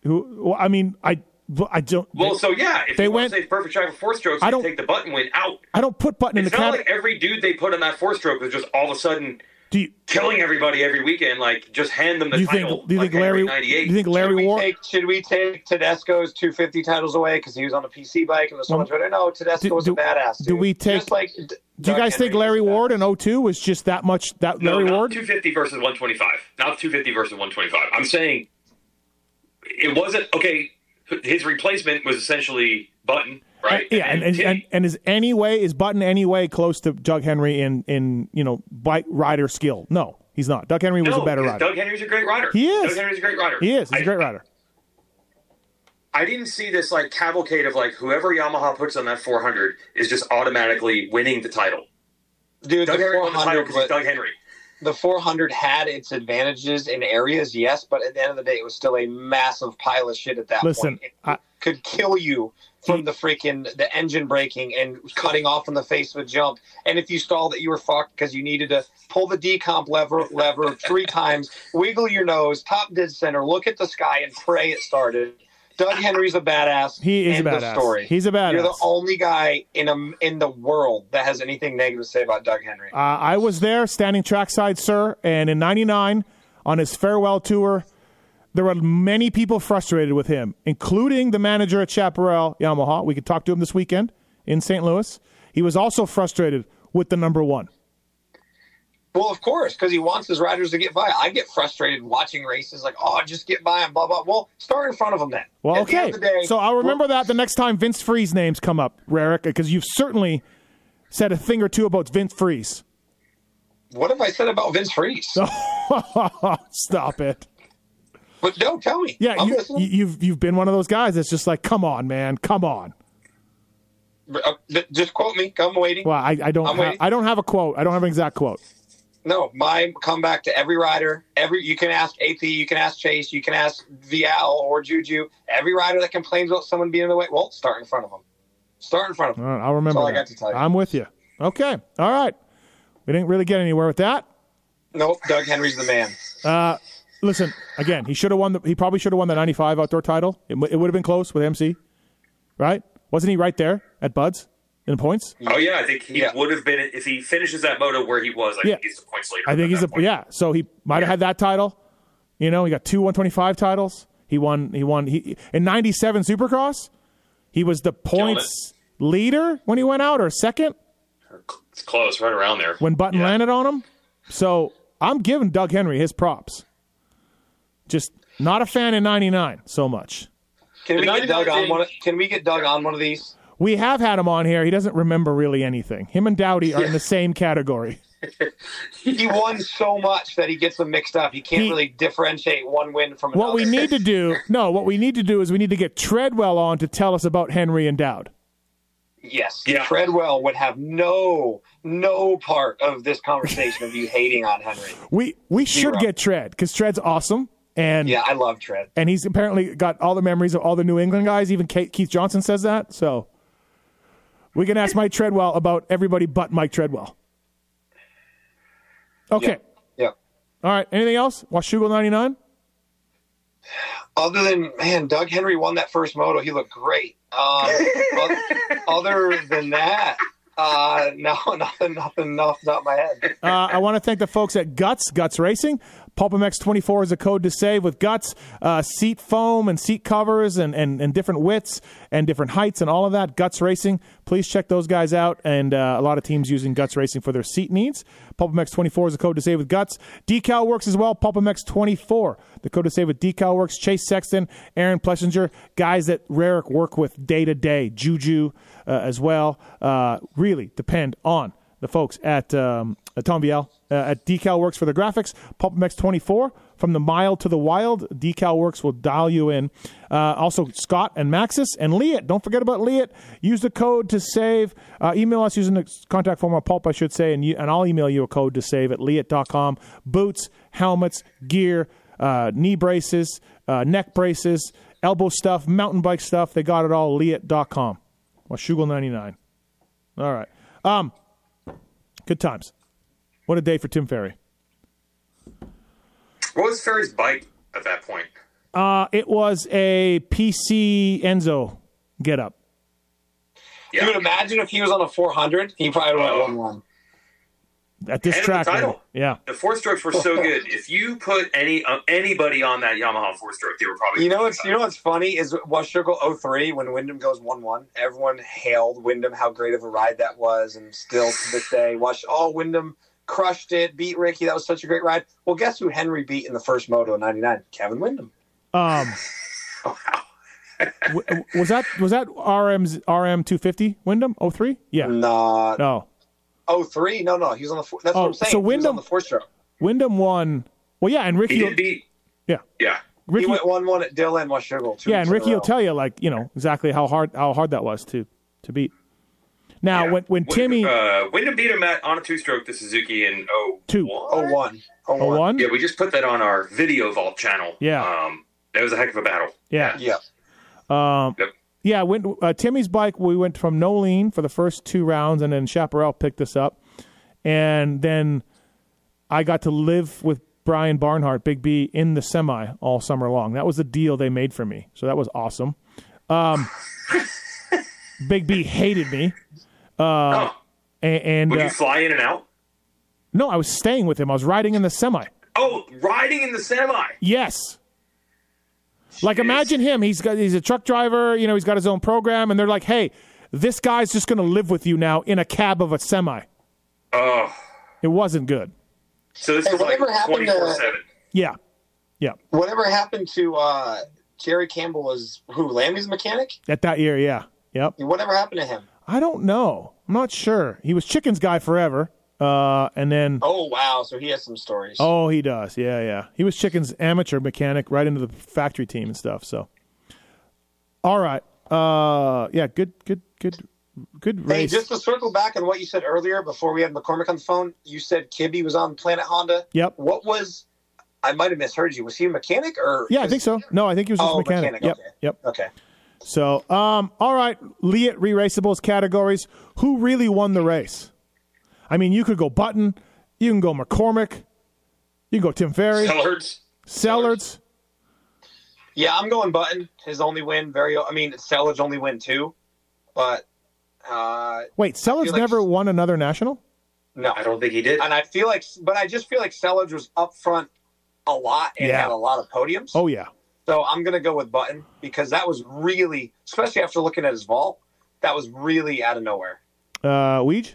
I don't. Well, if they want to say perfect track for 4-strokes, they take the Button win out. I don't put Button in the category. It's not like every dude they put on that 4-stroke was just all of a sudden killing everybody every weekend. Just hand them the title. Do you think Larry? Do you think Larry Ward? Should we take Tedesco's 250 titles away because he was on a PC bike and was so much better? No, Tedesco was a badass. Dude. Do we take? Do you guys think Larry Ward in 02 was just that much? Larry Ward? 250 versus 125. Not 250 versus 125. I'm saying it wasn't okay. His replacement was essentially Button, right? And is Button any way close to Doug Henry in bike rider skill? No, he's not. Doug Henry was a better rider. Doug Henry's a great rider. He is. Doug Henry's a great rider. He is. He's a great rider. I didn't see this cavalcade of whoever Yamaha puts on that 400 is just automatically winning the title. Dude, Doug Henry won the title because Doug Henry. The 400 had its advantages in areas, yes, but at the end of the day, it was still a massive pile of shit at that point. Listen, could kill you from the engine braking and cutting off in the face of a jump. And if you stalled it, you were fucked because you needed to pull the decomp lever 3 times, wiggle your nose, top dead center, look at the sky, and pray it started. Doug Henry's a badass. He is End a of badass. story. He's a badass. You're the only guy in the world that has anything negative to say about Doug Henry. I was there standing trackside, sir, and in 99 on his farewell tour, there were many people frustrated with him, including the manager at Chaparral Yamaha. We could talk to him this weekend in St. Louis. He was also frustrated with the number 1. Well, of course, because he wants his riders to get by. I get frustrated watching races like, oh, just get by and blah, blah. Well, start in front of them then. Well, At the end okay. of the day, So I'll remember that the next time Vince Freeze names come up, Rarick, because you've certainly said a thing or two about Vince Freeze. What have I said about Vince Freeze? Stop it. But no, tell me. Yeah, I'm listening. you've been one of those guys that's just like, come on, man, come on. Just quote me. I'm waiting. Well, I don't have a quote. I don't have an exact quote. No, my comeback to every rider. You can ask AP, you can ask Chase, you can ask Vial or Juju. Every rider that complains about someone being in the way, well, start in front of them. Start in front of them. All right, I'll remember. That's all that. I got to tell you. I'm with you. Okay. All right. We didn't really get anywhere with that. Nope. Doug Henry's the man. Listen, again, he probably should have won the 95 outdoor title. It would have been close with MC, right? Wasn't he right there at Bud's in the points? Oh yeah, I think he would have been if he finishes that moto where he was. I think he's the points leader. I think he's So he might have had that title. You know, he got 2 125 titles. He won in 97 Supercross. He was the points leader when he went out, or second. It's close, right around there. When Button landed on him. So I'm giving Doug Henry his props. Just not a fan in 99 so much. Can we get Doug on one of these? We have had him on here. He doesn't remember really anything. Him and Dowdy are in the same category. He won so much that he gets them mixed up. He can't really differentiate one win from another. What we need to do is we need to get Treadwell on to tell us about Henry and Dowd. Yes. Yeah. Treadwell would have no part of this conversation of you hating on Henry. We should get Tread, because Tread's awesome. And yeah, I love Tread. And he's apparently got all the memories of all the New England guys. Even Keith Johnson says that. So we can ask Mike Treadwell about everybody but Mike Treadwell. Okay. Yeah. All right. Anything else? Washougal 99? Other than, Doug Henry won that first moto. He looked great. Other than that, no, nothing off the top of my head. I want to thank the folks at Guts Racing. PulpMX 24 is a code to save with Guts. Seat foam and seat covers and different widths and different heights and all of that. Guts Racing. Please check those guys out. And a lot of teams using Guts Racing for their seat needs. PulpMX 24 is a code to save with Guts. Decal Works as well. PulpMX 24. The code to save with Decal Works. Chase Sexton, Aaron Plessinger, guys that Rarick work with day to day. Juju as well. Really depend on the folks at Tom Biel at Decal Works for the graphics. PulpMX 24, from the mild to the wild. Decal Works will dial you in. Also, Scott and Maxis and Liat. Don't forget about Liat. Use the code to save. Email us using the contact form of Pulp, I should say, and I'll email you a code to save at liat.com. Boots, helmets, gear, knee braces, neck braces, elbow stuff, mountain bike stuff. They got it all. Liat.com. Washougal 99. All right. Good times. What a day for Tim Ferry. What was Ferry's bike at that point? It was a PC Enzo get-up. Yeah. You would imagine if he was on a 400, he probably would have won 1-1. At this track, yeah. The 4-strokes were so good. If you put anybody on that Yamaha 4-stroke, they were probably. You know what's funny is Washougal 03 when Wyndham goes 1-1. Everyone hailed Wyndham how great of a ride that was, and still to this day, Wyndham crushed it, beat Ricky. That was such a great ride. Well, guess who Henry beat in the first moto in '99? Kevin Wyndham. Was that RM 250 Wyndham 03? Yeah. No. 03? No. He was on the. That's what I'm saying. So Wyndham, he was on the 4-stroke. Wyndham won. Well, yeah, and Ricky. He did beat. Yeah. Ricky, he went 1-1 at Dillon Washougal. Yeah, and Ricky will tell you exactly how hard that was to beat. Now, when Timmy Wyndham beat him on a 2-stroke to Suzuki in 01. Yeah, we just put that on our Video Vault channel. Yeah. That was a heck of a battle. Yeah. Yep. Yeah, Timmy's bike, we went from no lean for the first 2 rounds, and then Chaparral picked us up. And then I got to live with Brian Barnhart, Big B, in the semi all summer long. That was the deal they made for me. So that was awesome. Big B hated me. And would you fly in and out? No, I was staying with him. I was riding in the semi. Oh, riding in the semi. Yes. Like, imagine him. He's a truck driver. You know, he's got his own program, and they're like, "Hey, this guy's just going to live with you now in a cab of a semi." Oh, it wasn't good. So this is like 24/7. Yeah. Whatever happened to Jerry Campbell? Was who? Lammy's mechanic at that year? Yeah. Yep. Whatever happened to him? I don't know. I'm not sure. He was Chicken's guy forever. And then. Oh wow! So he has some stories. Oh, he does. Yeah. He was Chicken's amateur mechanic right into the factory team and stuff. So, all right. Yeah. Good race. Hey, just to circle back on what you said earlier before we had McCormick on the phone, you said Kibbe was on Planet Honda. Yep. What was? I might have misheard you. Was he a mechanic or? Yeah, I think so. No, I think he was just a mechanic. Yep. Okay. So, all right. Leatt Re-Raceables categories. Who really won the race? I mean, you could go Button, you can go McCormick, you can go Tim Ferry. Sellards. Yeah, I'm going Button. His only win. Sellards' only win too. But wait, Sellards never won another national? No, I don't think he did. And I just feel like Sellards was up front a lot and had a lot of podiums. Oh yeah. So I'm going to go with Button because that was really, especially after looking at his vault, that was really out of nowhere. Weege?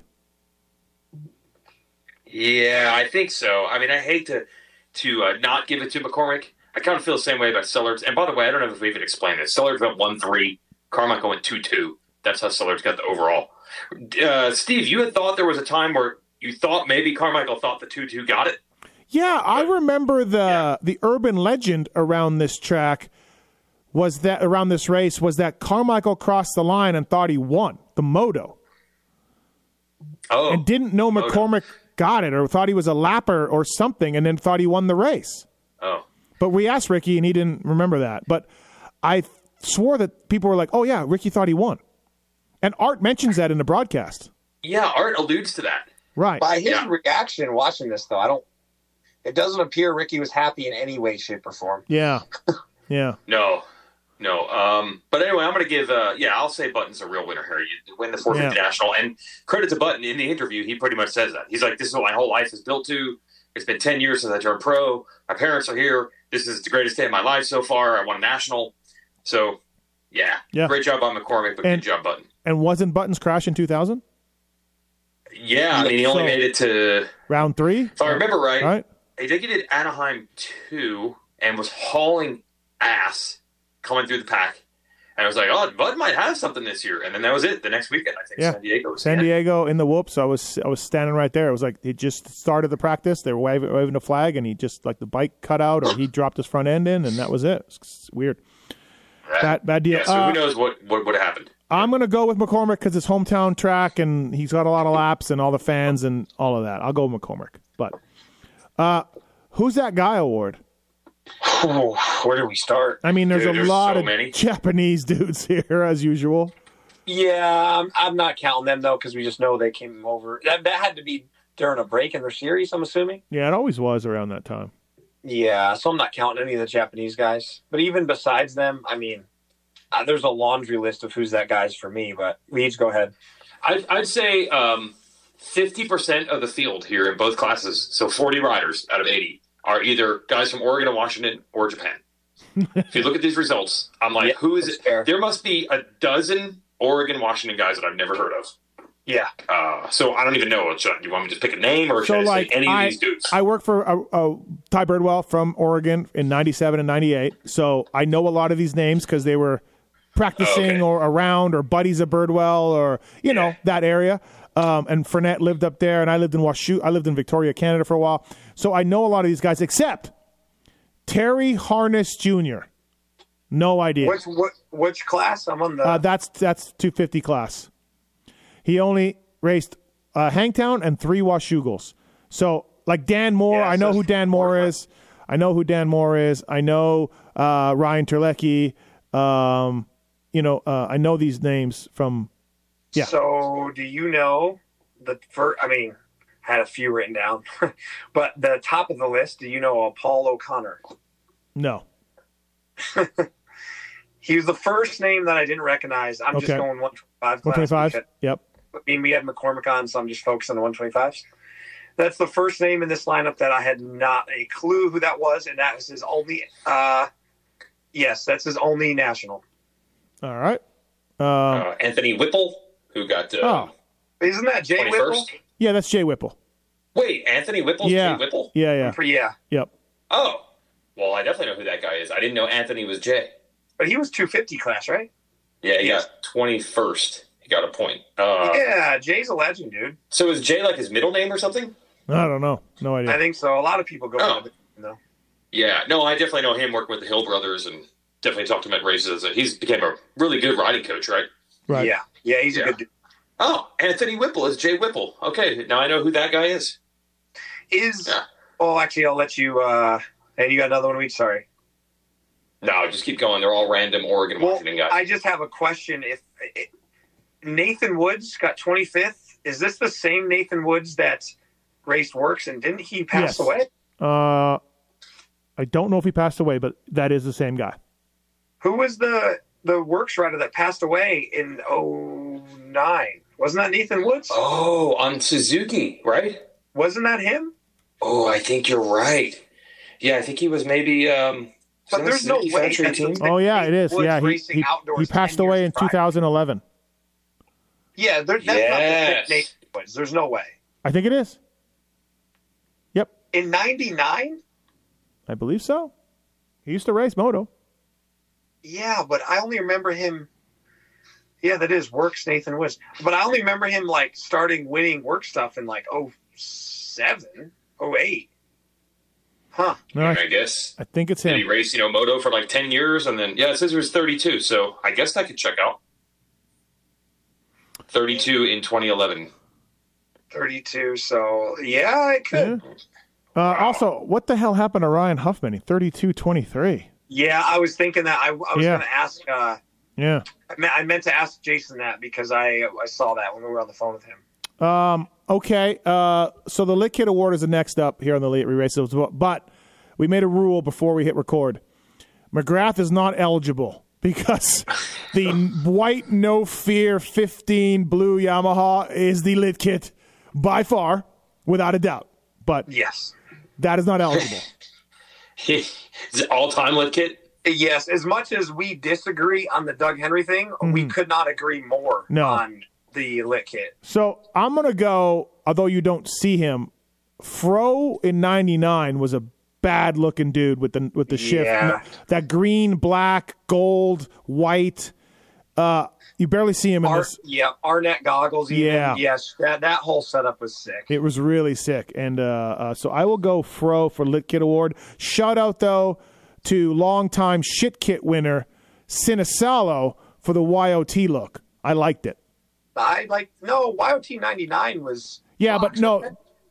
Yeah, I think so. I mean, I hate to not give it to McCormick. I kind of feel the same way about Sellards. And by the way, I don't know if we even explained this. Sellards went 1-3. Carmichael went 2-2. That's how Sellards got the overall. Steve, you had thought there was a time where you thought maybe Carmichael thought the 2-2 got it? Yeah, I remember the urban legend around this track around this race was that Carmichael crossed the line and thought he won the moto. Oh. And didn't know McCormick got it or thought he was a lapper or something and then thought he won the race. Oh. But we asked Ricky and he didn't remember that. But I swore that people were like, oh, yeah, Ricky thought he won. And Art mentions that in the broadcast. Yeah, Art alludes to that. Right. By his reaction watching this, though, it doesn't appear Ricky was happy in any way, shape, or form. Yeah. Yeah. No. But anyway, I'm going to give, I'll say Button's a real winner here. You win the 450 National. And credit to Button, in the interview, he pretty much says that. He's like, this is what my whole life is built to. It's been 10 years since I turned pro. My parents are here. This is the greatest day of my life so far. I won a National. So, yeah. Great job on McCormick, but good job, Button. And wasn't Button's crash in 2000? Yeah, I mean, he only made it to round 3. If I remember right. I think he did Anaheim 2 and was hauling ass coming through the pack. And I was like, oh, Bud might have something this year. And then that was it. The next weekend, I think, San Diego in the whoops. I was standing right there. It was like he just started the practice. They were waving the flag, and he just, like, the bike cut out or he dropped his front end in, and that was it. It's weird. Bad deal. Yeah, so who knows what happened. I'm going to go with McCormick because it's hometown track, and he's got a lot of laps and all the fans and all of that. I'll go with McCormick. But who's that guy award? Where do we start? I mean, there's a lot of Japanese dudes here, as usual. Yeah, I'm not counting them, though, because we just know they came over. That had to be during a break in their series, I'm assuming. Yeah, it always was around that time. Yeah, so I'm not counting any of the Japanese guys. But even besides them, I mean, there's a laundry list of who's that guy's for me. But Leeds, go ahead. I'd say 50% of the field here in both classes, so 40 riders out of 80, are either guys from Oregon and Washington or Japan. If you look at these results, I'm like, who is it? Fair. There must be a dozen Oregon, Washington guys that I've never heard of. Yeah. So I don't even know. Do you want me to just pick a name or should I say any of these dudes? I work for Ty Birdwell from Oregon in 97 and 98. So I know a lot of these names because they were practicing or around or buddies of Birdwell or, you know, that area. And Fournette lived up there, and I lived in I lived in Victoria, Canada for a while. So I know a lot of these guys, except Terry Harness Jr. No idea. Which class? I'm on the... That's 250 class. He only raced Hangtown and 3 Washougal's. So, like Dan Moore, I know who Dan Moore is. I know Ryan Terlecki. I know these names from. Yeah. So, do you know the first? I mean, had a few written down, but the top of the list. Do you know Paul O'Connor? No. He was the first name that I didn't recognize. I'm just going 125 class. 125. Yep. I mean, we had McCormick on, so I'm just focused on the 125s. That's the first name in this lineup that I had not a clue who that was, and that was his only. Yes, that's his only national. All right. Anthony Whipple, who got. Isn't that Jay 21st? Whipple? Yeah, that's Jay Whipple. Wait, Anthony Whipple's Yeah. Jay Whipple? Yeah. Yeah. Yep. Oh, well, I definitely know who that guy is. I didn't know Anthony was Jay. But he was 250 class, right? Yeah, he got 21st. He got a point. Yeah, Jay's a legend, dude. So is Jay like his middle name or something? I don't know. No idea. I think so. A lot of people go by it, though. Yeah, no, I definitely know him working with the Hill Brothers and definitely talked to him at races. He's became a really good riding coach, right? Right. Yeah, he's a good dude. Oh, Anthony Whipple is Jay Whipple. Okay, now I know who that guy is. Oh, actually, I'll let you. And you got another one week. Sorry. No, just keep going. They're all random Oregon Washington guys. I just have a question. If Nathan Woods got 25th, is this the same Nathan Woods that raced Works, and didn't he pass away? I don't know if he passed away, but that is the same guy. Who was the Works rider that passed away in 2009? Wasn't that Nathan Woods? Oh, on Suzuki, right? Wasn't that him? Oh, I think you're right. Yeah, I think he was maybe. But there's no way. Oh yeah, it is. Yeah, he passed away in 2011. Yeah, that's not the same Nathan Woods. There's no way. I think it is. Yep. In 99? I believe so. He used to race moto. Yeah, but I only remember him. Yeah, that is Works Nathan Woods. But I only remember him like starting winning work stuff in like 07, 08. Huh. No, I guess. I think it's Did him. he race, moto for like 10 years? And then, it says he was 32. So I guess that could check out. 32 in 2011. 32, so yeah, it could. Yeah. Also, what the hell happened to Ryan Huffman? 32-23. Yeah, I was thinking that. I was going to ask. Yeah. I meant to ask Jason that because I saw that when we were on the phone with him. Okay. So the Lit Kit Award is the next up here on the Elite Re-Races, but we made a rule before we hit record. McGrath is not eligible because the white No Fear 15 blue Yamaha is the Lit Kit by far, without a doubt. But yes, that is not eligible. Is it all-time Lit Kit? Yes. As much as we disagree on the Doug Henry thing, we could not agree more on the Lit Kit. So I'm going to go, although you don't see him, Fro in 99 was a bad-looking dude with the shift. That green, black, gold, white. You barely see him in this. Yeah, Arnett goggles. Even. Yeah. Yes, that whole setup was sick. It was really sick. And so I will go Fro for Lit Kit Award. Shout out, though, to longtime Shit Kit winner Cinesalo for the YOT look. I liked it. YOT 99 was. Yeah, but no,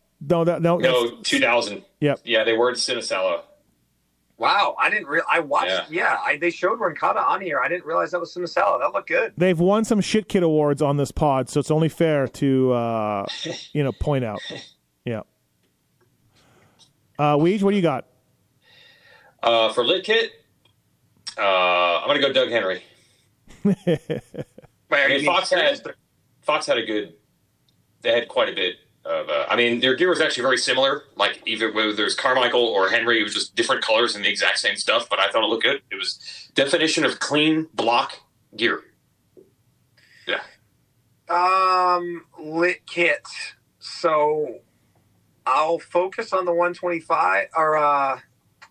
2000. Yep. Yeah, they were in Cinesalo. Wow, I didn't realize. I watched. They showed Rincata on here. I didn't realize that was Cinesalo. That looked good. They've won some Shit Kit Awards on this pod, so it's only fair to point out. Yeah. Weege, what do you got? For Lit Kit, I'm going to go Doug Henry. Fox had a good. They had quite a bit of. Their gear was actually very similar. Like either whether there's Carmichael or Henry, it was just different colors and the exact same stuff. But I thought it looked good. It was definition of clean block gear. Yeah. Lit Kit. So I'll focus on the 125 or.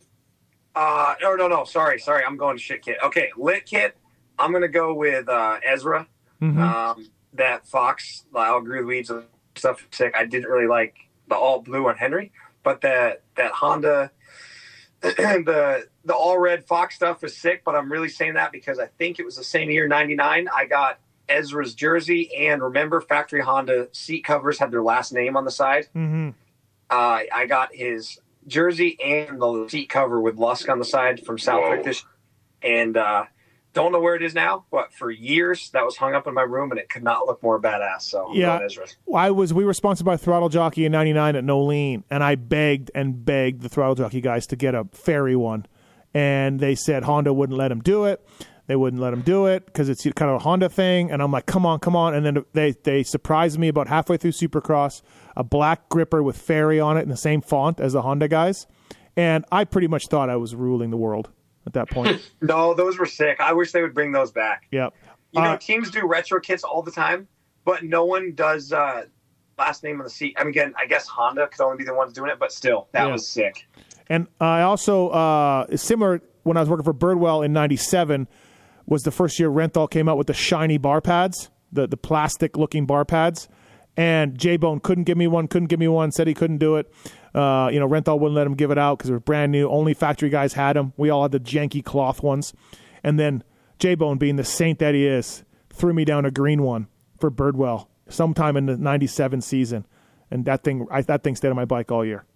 No. Sorry. I'm going to Shit Kit. Okay, Lit Kit. I'm going to go with Ezra. Mm-hmm. That Fox, I'll agree with Weeds and stuff sick. I didn't really like the all blue on Henry, but that Honda, the all red Fox stuff was sick. But I'm really saying that because I think it was the same year, 99. I got Ezra's jersey, and remember, factory Honda seat covers had their last name on the side. Mm-hmm. I got his jersey and the seat cover with Lusk on the side from Southwick and Don't know where it is now, but for years that was hung up in my room, and it could not look more badass. So I'm yeah, going we were sponsored by Throttle Jockey in '99 at Nolene, and I begged and begged the Throttle Jockey guys to get a fairy one, and they said Honda wouldn't let him do it. They wouldn't let him do it because it's kind of a Honda thing, and I'm like, come on, and then they surprised me about halfway through Supercross, a black gripper with fairy on it in the same font as the Honda guys, and I pretty much thought I was ruling the world at that point. No, those were sick. I wish they would bring those back. Yeah. Teams do retro kits all the time, but no one does last name on the seat. I mean, again, I guess Honda could only be the ones doing it, but still, that was sick. And I also, similar, when I was working for Birdwell in '97, was the first year Renthal came out with the shiny bar pads, the plastic-looking bar pads. And J-Bone couldn't give me one, said he couldn't do it. Renthal wouldn't let him give it out because it was brand new. Only factory guys had them. We all had the janky cloth ones. And then J-Bone, being the saint that he is, threw me down a green one for Birdwell sometime in the '97 season. And that thing stayed on my bike all year.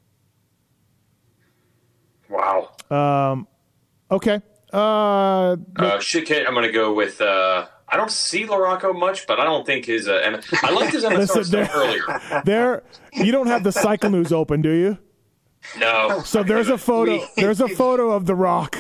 Wow. Okay. Shit kit, I'm going to go with, I don't see Larocco much, but I don't think his, I liked his MSR stuff earlier. You don't have the Cycle News open, do you? No. So there's a photo of the Rock.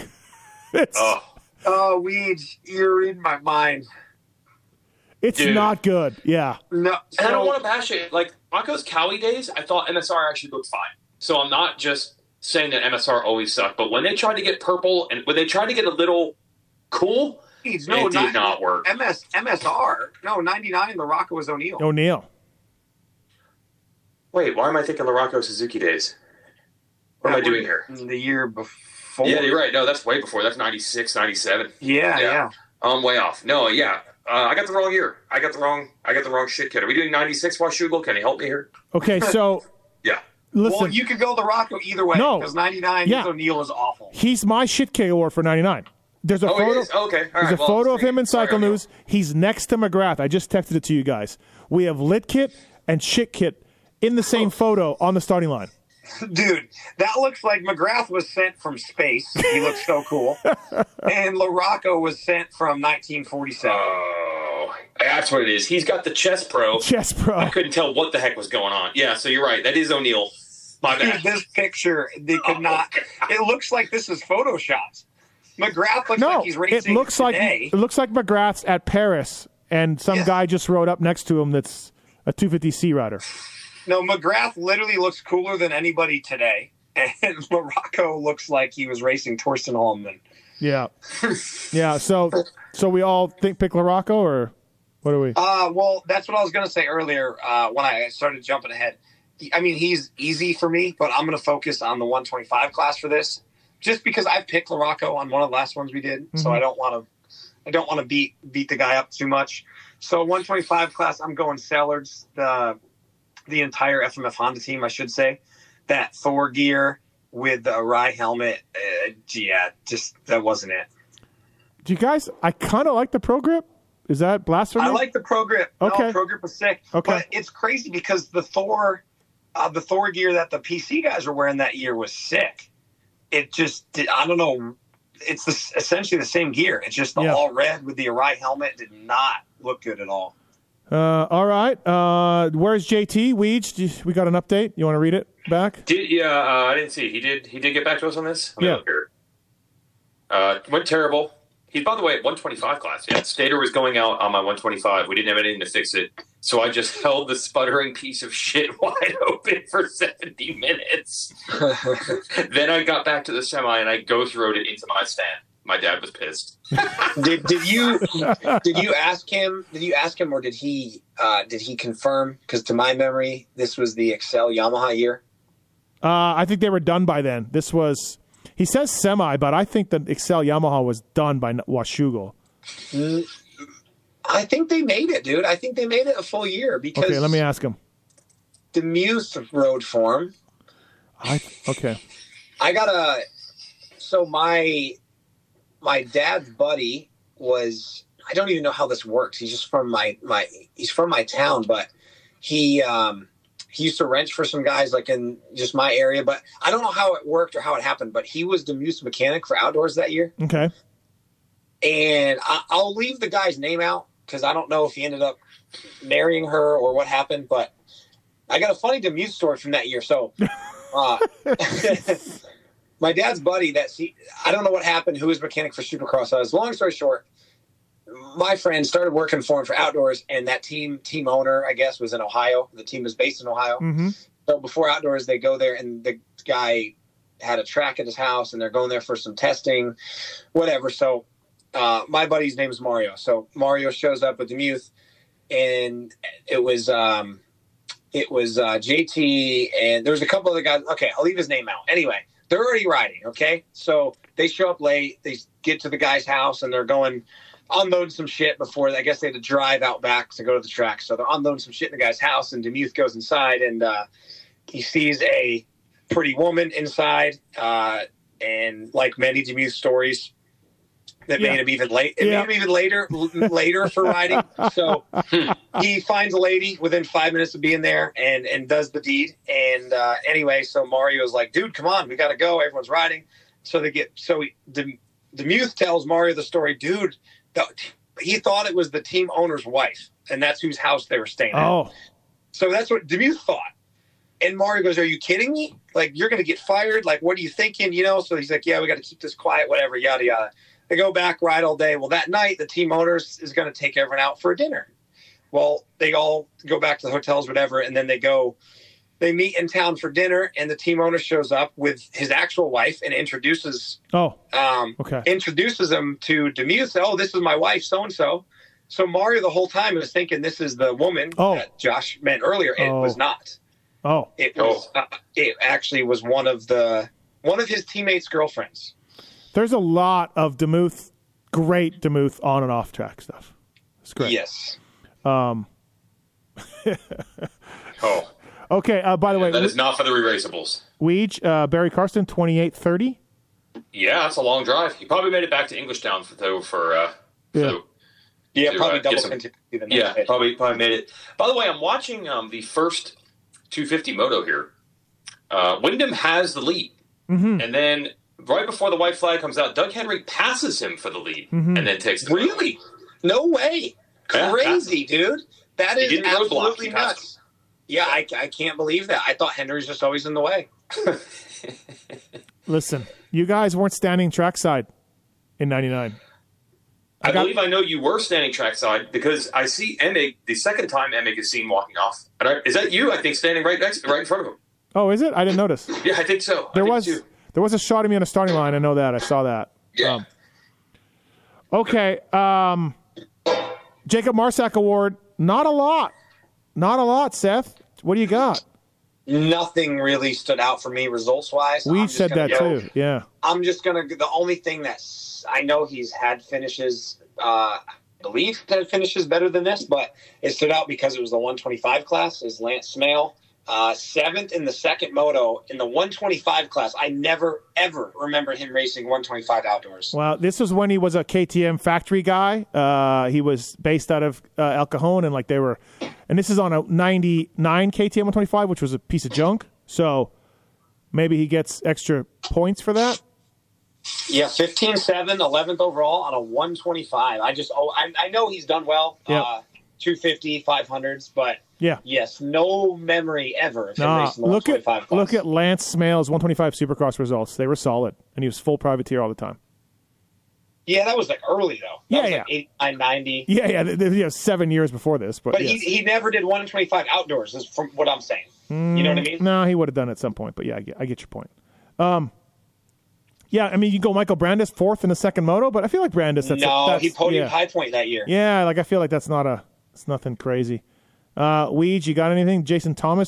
Weege, you're in my mind. It's not good. Yeah. No. And I don't want to bash it. Like, Rocco's Cowie days, I thought MSR actually looked fine. So I'm not just saying that MSR always sucked, but when they tried to get purple and when they tried to get a little cool, it did not work. MSR. No, 99, Larocco was O'Neill. Wait, why am I thinking Larocco Suzuki days? What am I doing here? The year before. Yeah, you're right. No, that's way before. That's 96, 97. Yeah. I'm way off. No, yeah. I got the wrong year. I got the wrong shit kit. Are we doing 96 Washougal? Can you help me here? Okay, so yeah. Listen, well, you could go Larocco either way. No. Because 99, O'Neill is awful. He's my shit kit award for 99. There's a photo. Okay. There's a photo of him in Cycle News. He's next to McGrath. I just texted it to you guys. We have lit kit and shit kit in the same photo on the starting line. Dude, that looks like McGrath was sent from space. He looks so cool. And Larocco was sent from 1947. Oh, that's what it is. He's got the Chess Pro. I couldn't tell what the heck was going on. Yeah, so you're right. That is O'Neill. My bad. Dude, this picture, they could not. It looks like this is photoshopped. McGrath looks like he's racing today. It looks like McGrath's at Paris, and some guy just rode up next to him that's a 250C rider. No, McGrath literally looks cooler than anybody today, and Larocco looks like he was racing Torsten Holmman. Yeah, yeah. So we all pick Larocco, or what do we? Well, that's what I was going to say earlier when I started jumping ahead. I mean, he's easy for me, but I'm going to focus on the 125 class for this, just because I picked Larocco on one of the last ones we did, so I don't want to beat the guy up too much. So 125 class, I'm going Sellards, the entire FMF Honda team, I should say. That Thor gear with the Rye helmet, that wasn't it. Do you guys? I kind of like the Pro Grip. Is that blasphemy? I like the Pro Grip. Okay. No, Pro Grip was sick. Okay. But it's crazy because the Thor gear that the PC guys were wearing that year was sick. It just, I don't know. It's essentially the same gear. It's just the all red with the Arai helmet. Did not look good at all. All right. Where's JT? Weege, we got an update. You want to read it back? I didn't see. He did get back to us on this? Went terrible. He's, by the way, at 125 class. Yeah, Stator was going out on my 125. We didn't have anything to fix it. So I just held the sputtering piece of shit wide open for 70 minutes. Then I got back to the semi and I ghost rode it into my stand. My dad was pissed. Did you ask him? Did you ask him, or did he confirm? Because to my memory, this was the Excel Yamaha year. I think they were done by then. This was. He says semi, but I think the Excel Yamaha was done by Washougal. I think they made it, dude. I think they made it a full year because. Okay, let me ask him. Demuth rode for him. Okay. I got So my dad's buddy was. I don't even know how this works. He's just from he's from my town, but he used to wrench for some guys like in just my area, but I don't know how it worked or how it happened, but he was Demuth's mechanic for outdoors that year. Okay. And I'll leave the guy's name out because I don't know if he ended up marrying her or what happened. But I got a funny Demuth story from that year. So my dad's buddy, I don't know what happened, who was mechanic for Supercross. Long story short, my friend started working for him for Outdoors, and that team owner, I guess, was in Ohio. The team was based in Ohio. Mm-hmm. So before Outdoors, they go there, and the guy had a track at his house, and they're going there for some testing, whatever. So my buddy's name is Mario. So Mario shows up at Demuth, and it was JT, and there was a couple other guys. Okay, I'll leave his name out. Anyway, they're already riding, okay? So they show up late. They get to the guy's house, and they're going unloading some shit before. I guess they had to drive out back to go to the track. So they're unloading some shit in the guy's house, and Demuth goes inside, and he sees a pretty woman inside, and like many Demuth stories, that made him even late. It made him even later for riding. So he finds a lady within 5 minutes of being there and does the deed. And anyway, so Mario's like, dude, come on, we got to go. Everyone's riding. So Demuth tells Mario the story, dude, he thought it was the team owner's wife, and that's whose house they were staying at. So that's what Demuth thought. And Mario goes, are you kidding me? Like, you're going to get fired? Like, what are you thinking? So he's like, yeah, we got to keep this quiet, whatever, yada, yada. They go back, ride all day. Well, that night, the team owner is going to take everyone out for a dinner. Well, they all go back to the hotels, whatever, and then they meet in town for dinner, and the team owner shows up with his actual wife and introduces him to Demuth. Oh, this is my wife, so-and-so. So Mario the whole time was thinking this is the woman that Josh meant earlier. It was not. It actually was one of his teammates' girlfriends. There's a lot of great Demuth on and off track stuff. It's great. Yes. Okay. By the way, that is not for the re-raceables. Weege, Barry Karsten, 28:30. Yeah, that's a long drive. He probably made it back to Englishtown probably double continue. Yeah, probably made it. By the way, I'm watching the first 250 moto here. Wyndham has the lead, and then right before the white flag comes out, Doug Henry passes him for the lead, and then takes the really? No way! Crazy, dude. That is absolutely nuts. Yeah, I can't believe that. I thought Henry's just always in the way. Listen, you guys weren't standing trackside in '99. I believe I know you were standing trackside because I see Emig, the second time Emig is seen walking off. Is that you, I think, standing right in front of him? Oh, is it? I didn't notice. Yeah, I think so. There was a shot of me on the starting line. I know that. I saw that. Yeah. Okay. Jacob Marsack Award. Not a lot, Seth. What do you got? Nothing really stood out for me results-wise. We said that too, yeah. I'm just going to – the only thing that I know he's had finishes I believe that finishes better than this, but it stood out because it was the 125 class, is Lance Smale. 7th in the second moto in the 125 class. I never, ever remember him racing 125 outdoors. Well, this was when he was a KTM factory guy. He was based out of El Cajon, and this is on a 99 KTM 125, which was a piece of junk. So maybe he gets extra points for that. Yeah, 15-7, 11th overall on a 125. I know he's done well. Yep. 250, 500s, but yes, no memory ever of him racing the 125 class. Look at Lance Smale's 125 Supercross results. They were solid, and he was full privateer all the time. Yeah, that was early, though. That was 89, 90. Yeah, 7 years before this. But yes. he never did 125 outdoors, is from what I'm saying. You know what I mean? No, he would have done it at some point, but yeah, I get your point. Yeah, I mean, you go Michael Brandes 4th in the second moto, but I feel like Brandes... he podiumed High Point that year. Yeah, I feel like it's nothing crazy. Weege, you got anything? Jason Thomas,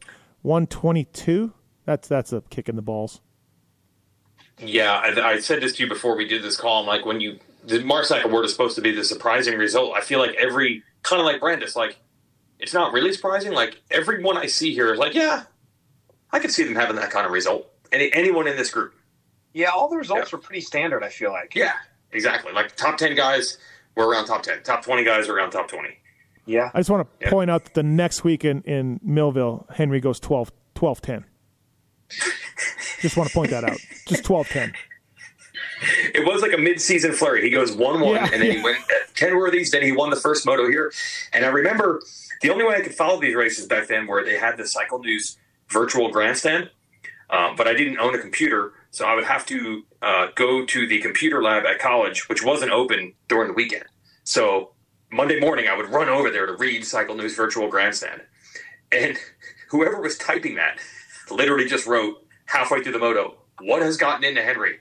21-22? That's a kick in the balls. Yeah, I said this to you before we did this call. I'm like, the Marsack Award is supposed to be the surprising result. I feel like kind of like Brandes, it's not really surprising. Like, everyone I see here is like, yeah, I could see them having that kind of result. Anyone in this group. Yeah, all the results were pretty standard, I feel like. Yeah, exactly. Like, top 10 guys were around top 10. Top 20 guys were around top 20. Yeah. I just want to point out that the next week in Millville, Henry goes 12-10. Just want to point that out. Just 12-10. It was like a mid-season flurry. He goes 1-1, and then he went at Kenworthy's. Then he won the first moto here. And I remember the only way I could follow these races back then were they had the Cycle News virtual grandstand, but I didn't own a computer, so I would have to go to the computer lab at college, which wasn't open during the weekend. So Monday morning, I would run over there to read Cycle News virtual grandstand. And whoever was typing that literally just wrote halfway through the moto, "What has gotten into Henry?"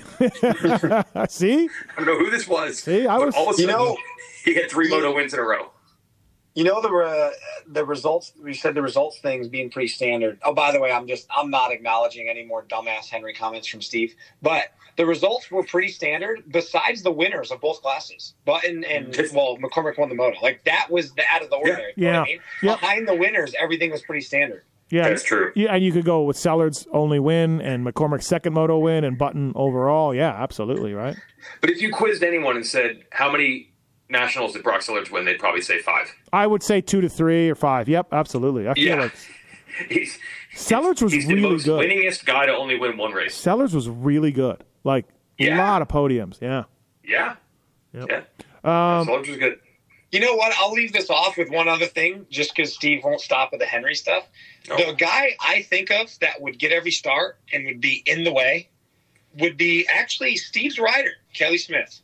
See? I don't know who this was. See, all of a sudden, he had 3 moto wins in a row. You know, the results, we said the results things being pretty standard. Oh, by the way, I'm not acknowledging any more dumbass Henry comments from Steve, but the results were pretty standard besides the winners of both classes. Button and McCormick won the moto. Like, that was the out of the ordinary. Yeah. You know what I mean? Yep. Behind the winners, everything was pretty standard. Yeah, that's true. Yeah, and you could go with Sellard's only win and McCormick's second moto win and Button overall. Yeah, absolutely, right? But if you quizzed anyone and said, how many Nationals did Brock Sellards win, they'd probably say 5. I would say 2 to 3 or 5. Yep, absolutely. I feel like Sellards was he's really the most good. Winningest guy to only win 1 race. Sellards was really good. Like, a lot of podiums. Yeah. Yeah. Yep. Yeah. Sellards was good. You know what? I'll leave this off with one other thing, just because Steve won't stop with the Henry stuff. Oh. The guy I think of that would get every start and would be in the way would be actually Steve's rider, Kelly Smith.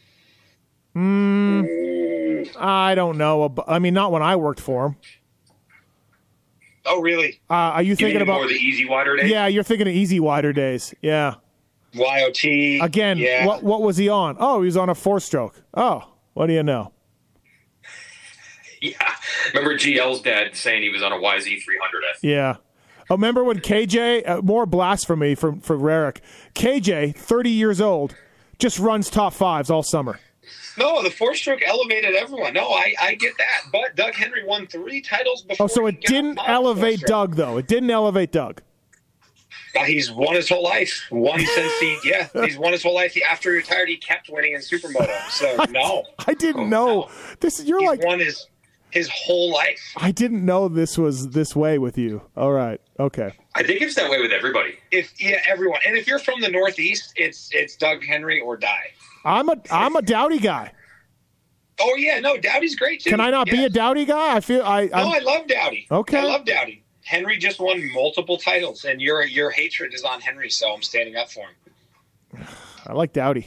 I don't know. I mean, not when I worked for him. Oh, really? Are you thinking about more the Easy Wider days? Yeah, you're thinking of Easy Wider days. Yeah. YOT. Again, yeah. What was he on? Oh, he was on a 4-stroke. Oh, what do you know? Yeah. Remember GL's dad saying he was on a YZ300F? Yeah. Oh, remember when KJ, more blasphemy for Rarick, KJ, 30 years old, just runs top 5s all summer. No, the 4-stroke elevated everyone. No, I get that. But Doug Henry won 3 titles before. Oh, so it didn't elevate Doug, though. It didn't elevate Doug. He's won his whole life. He's won his whole life. After he retired, he kept winning in Supermoto. So, no. I didn't know. No. He's won his whole life. I didn't know this was this way with you. All right. Okay. I think it's that way with everybody. Everyone. And if you're from the Northeast, it's Doug Henry or die. I'm a Dowdy guy. Oh yeah, no, Dowdy's great too. Can I not be a Dowdy guy? I love Dowdy. Okay. I love Dowdy. Henry just won multiple titles, and your hatred is on Henry, so I'm standing up for him. I like Dowdy.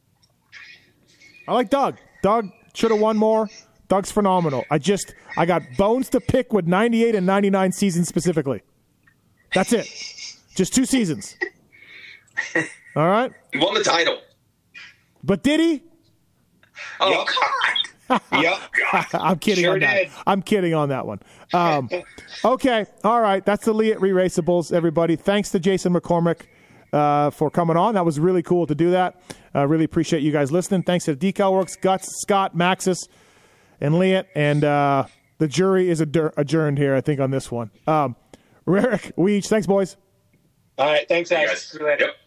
I like Doug. Doug should have won more. Doug's phenomenal. I got bones to pick with 98 and 99 seasons specifically. That's it. Just 2 seasons. All right? He won the title. But did he? Oh, God. Yep. I'm kidding on that. I'm kidding on that one. Okay. All right. That's the Leatt Re-Raceables, everybody. Thanks to Jason McCormick for coming on. That was really cool to do that. I really appreciate you guys listening. Thanks to Decal Works, Guts, Scott, Maxis, and Leatt. And the jury is adjourned here, I think, on this one. Rarick, Weege, thanks, boys. All right. Thanks, guys. Yep.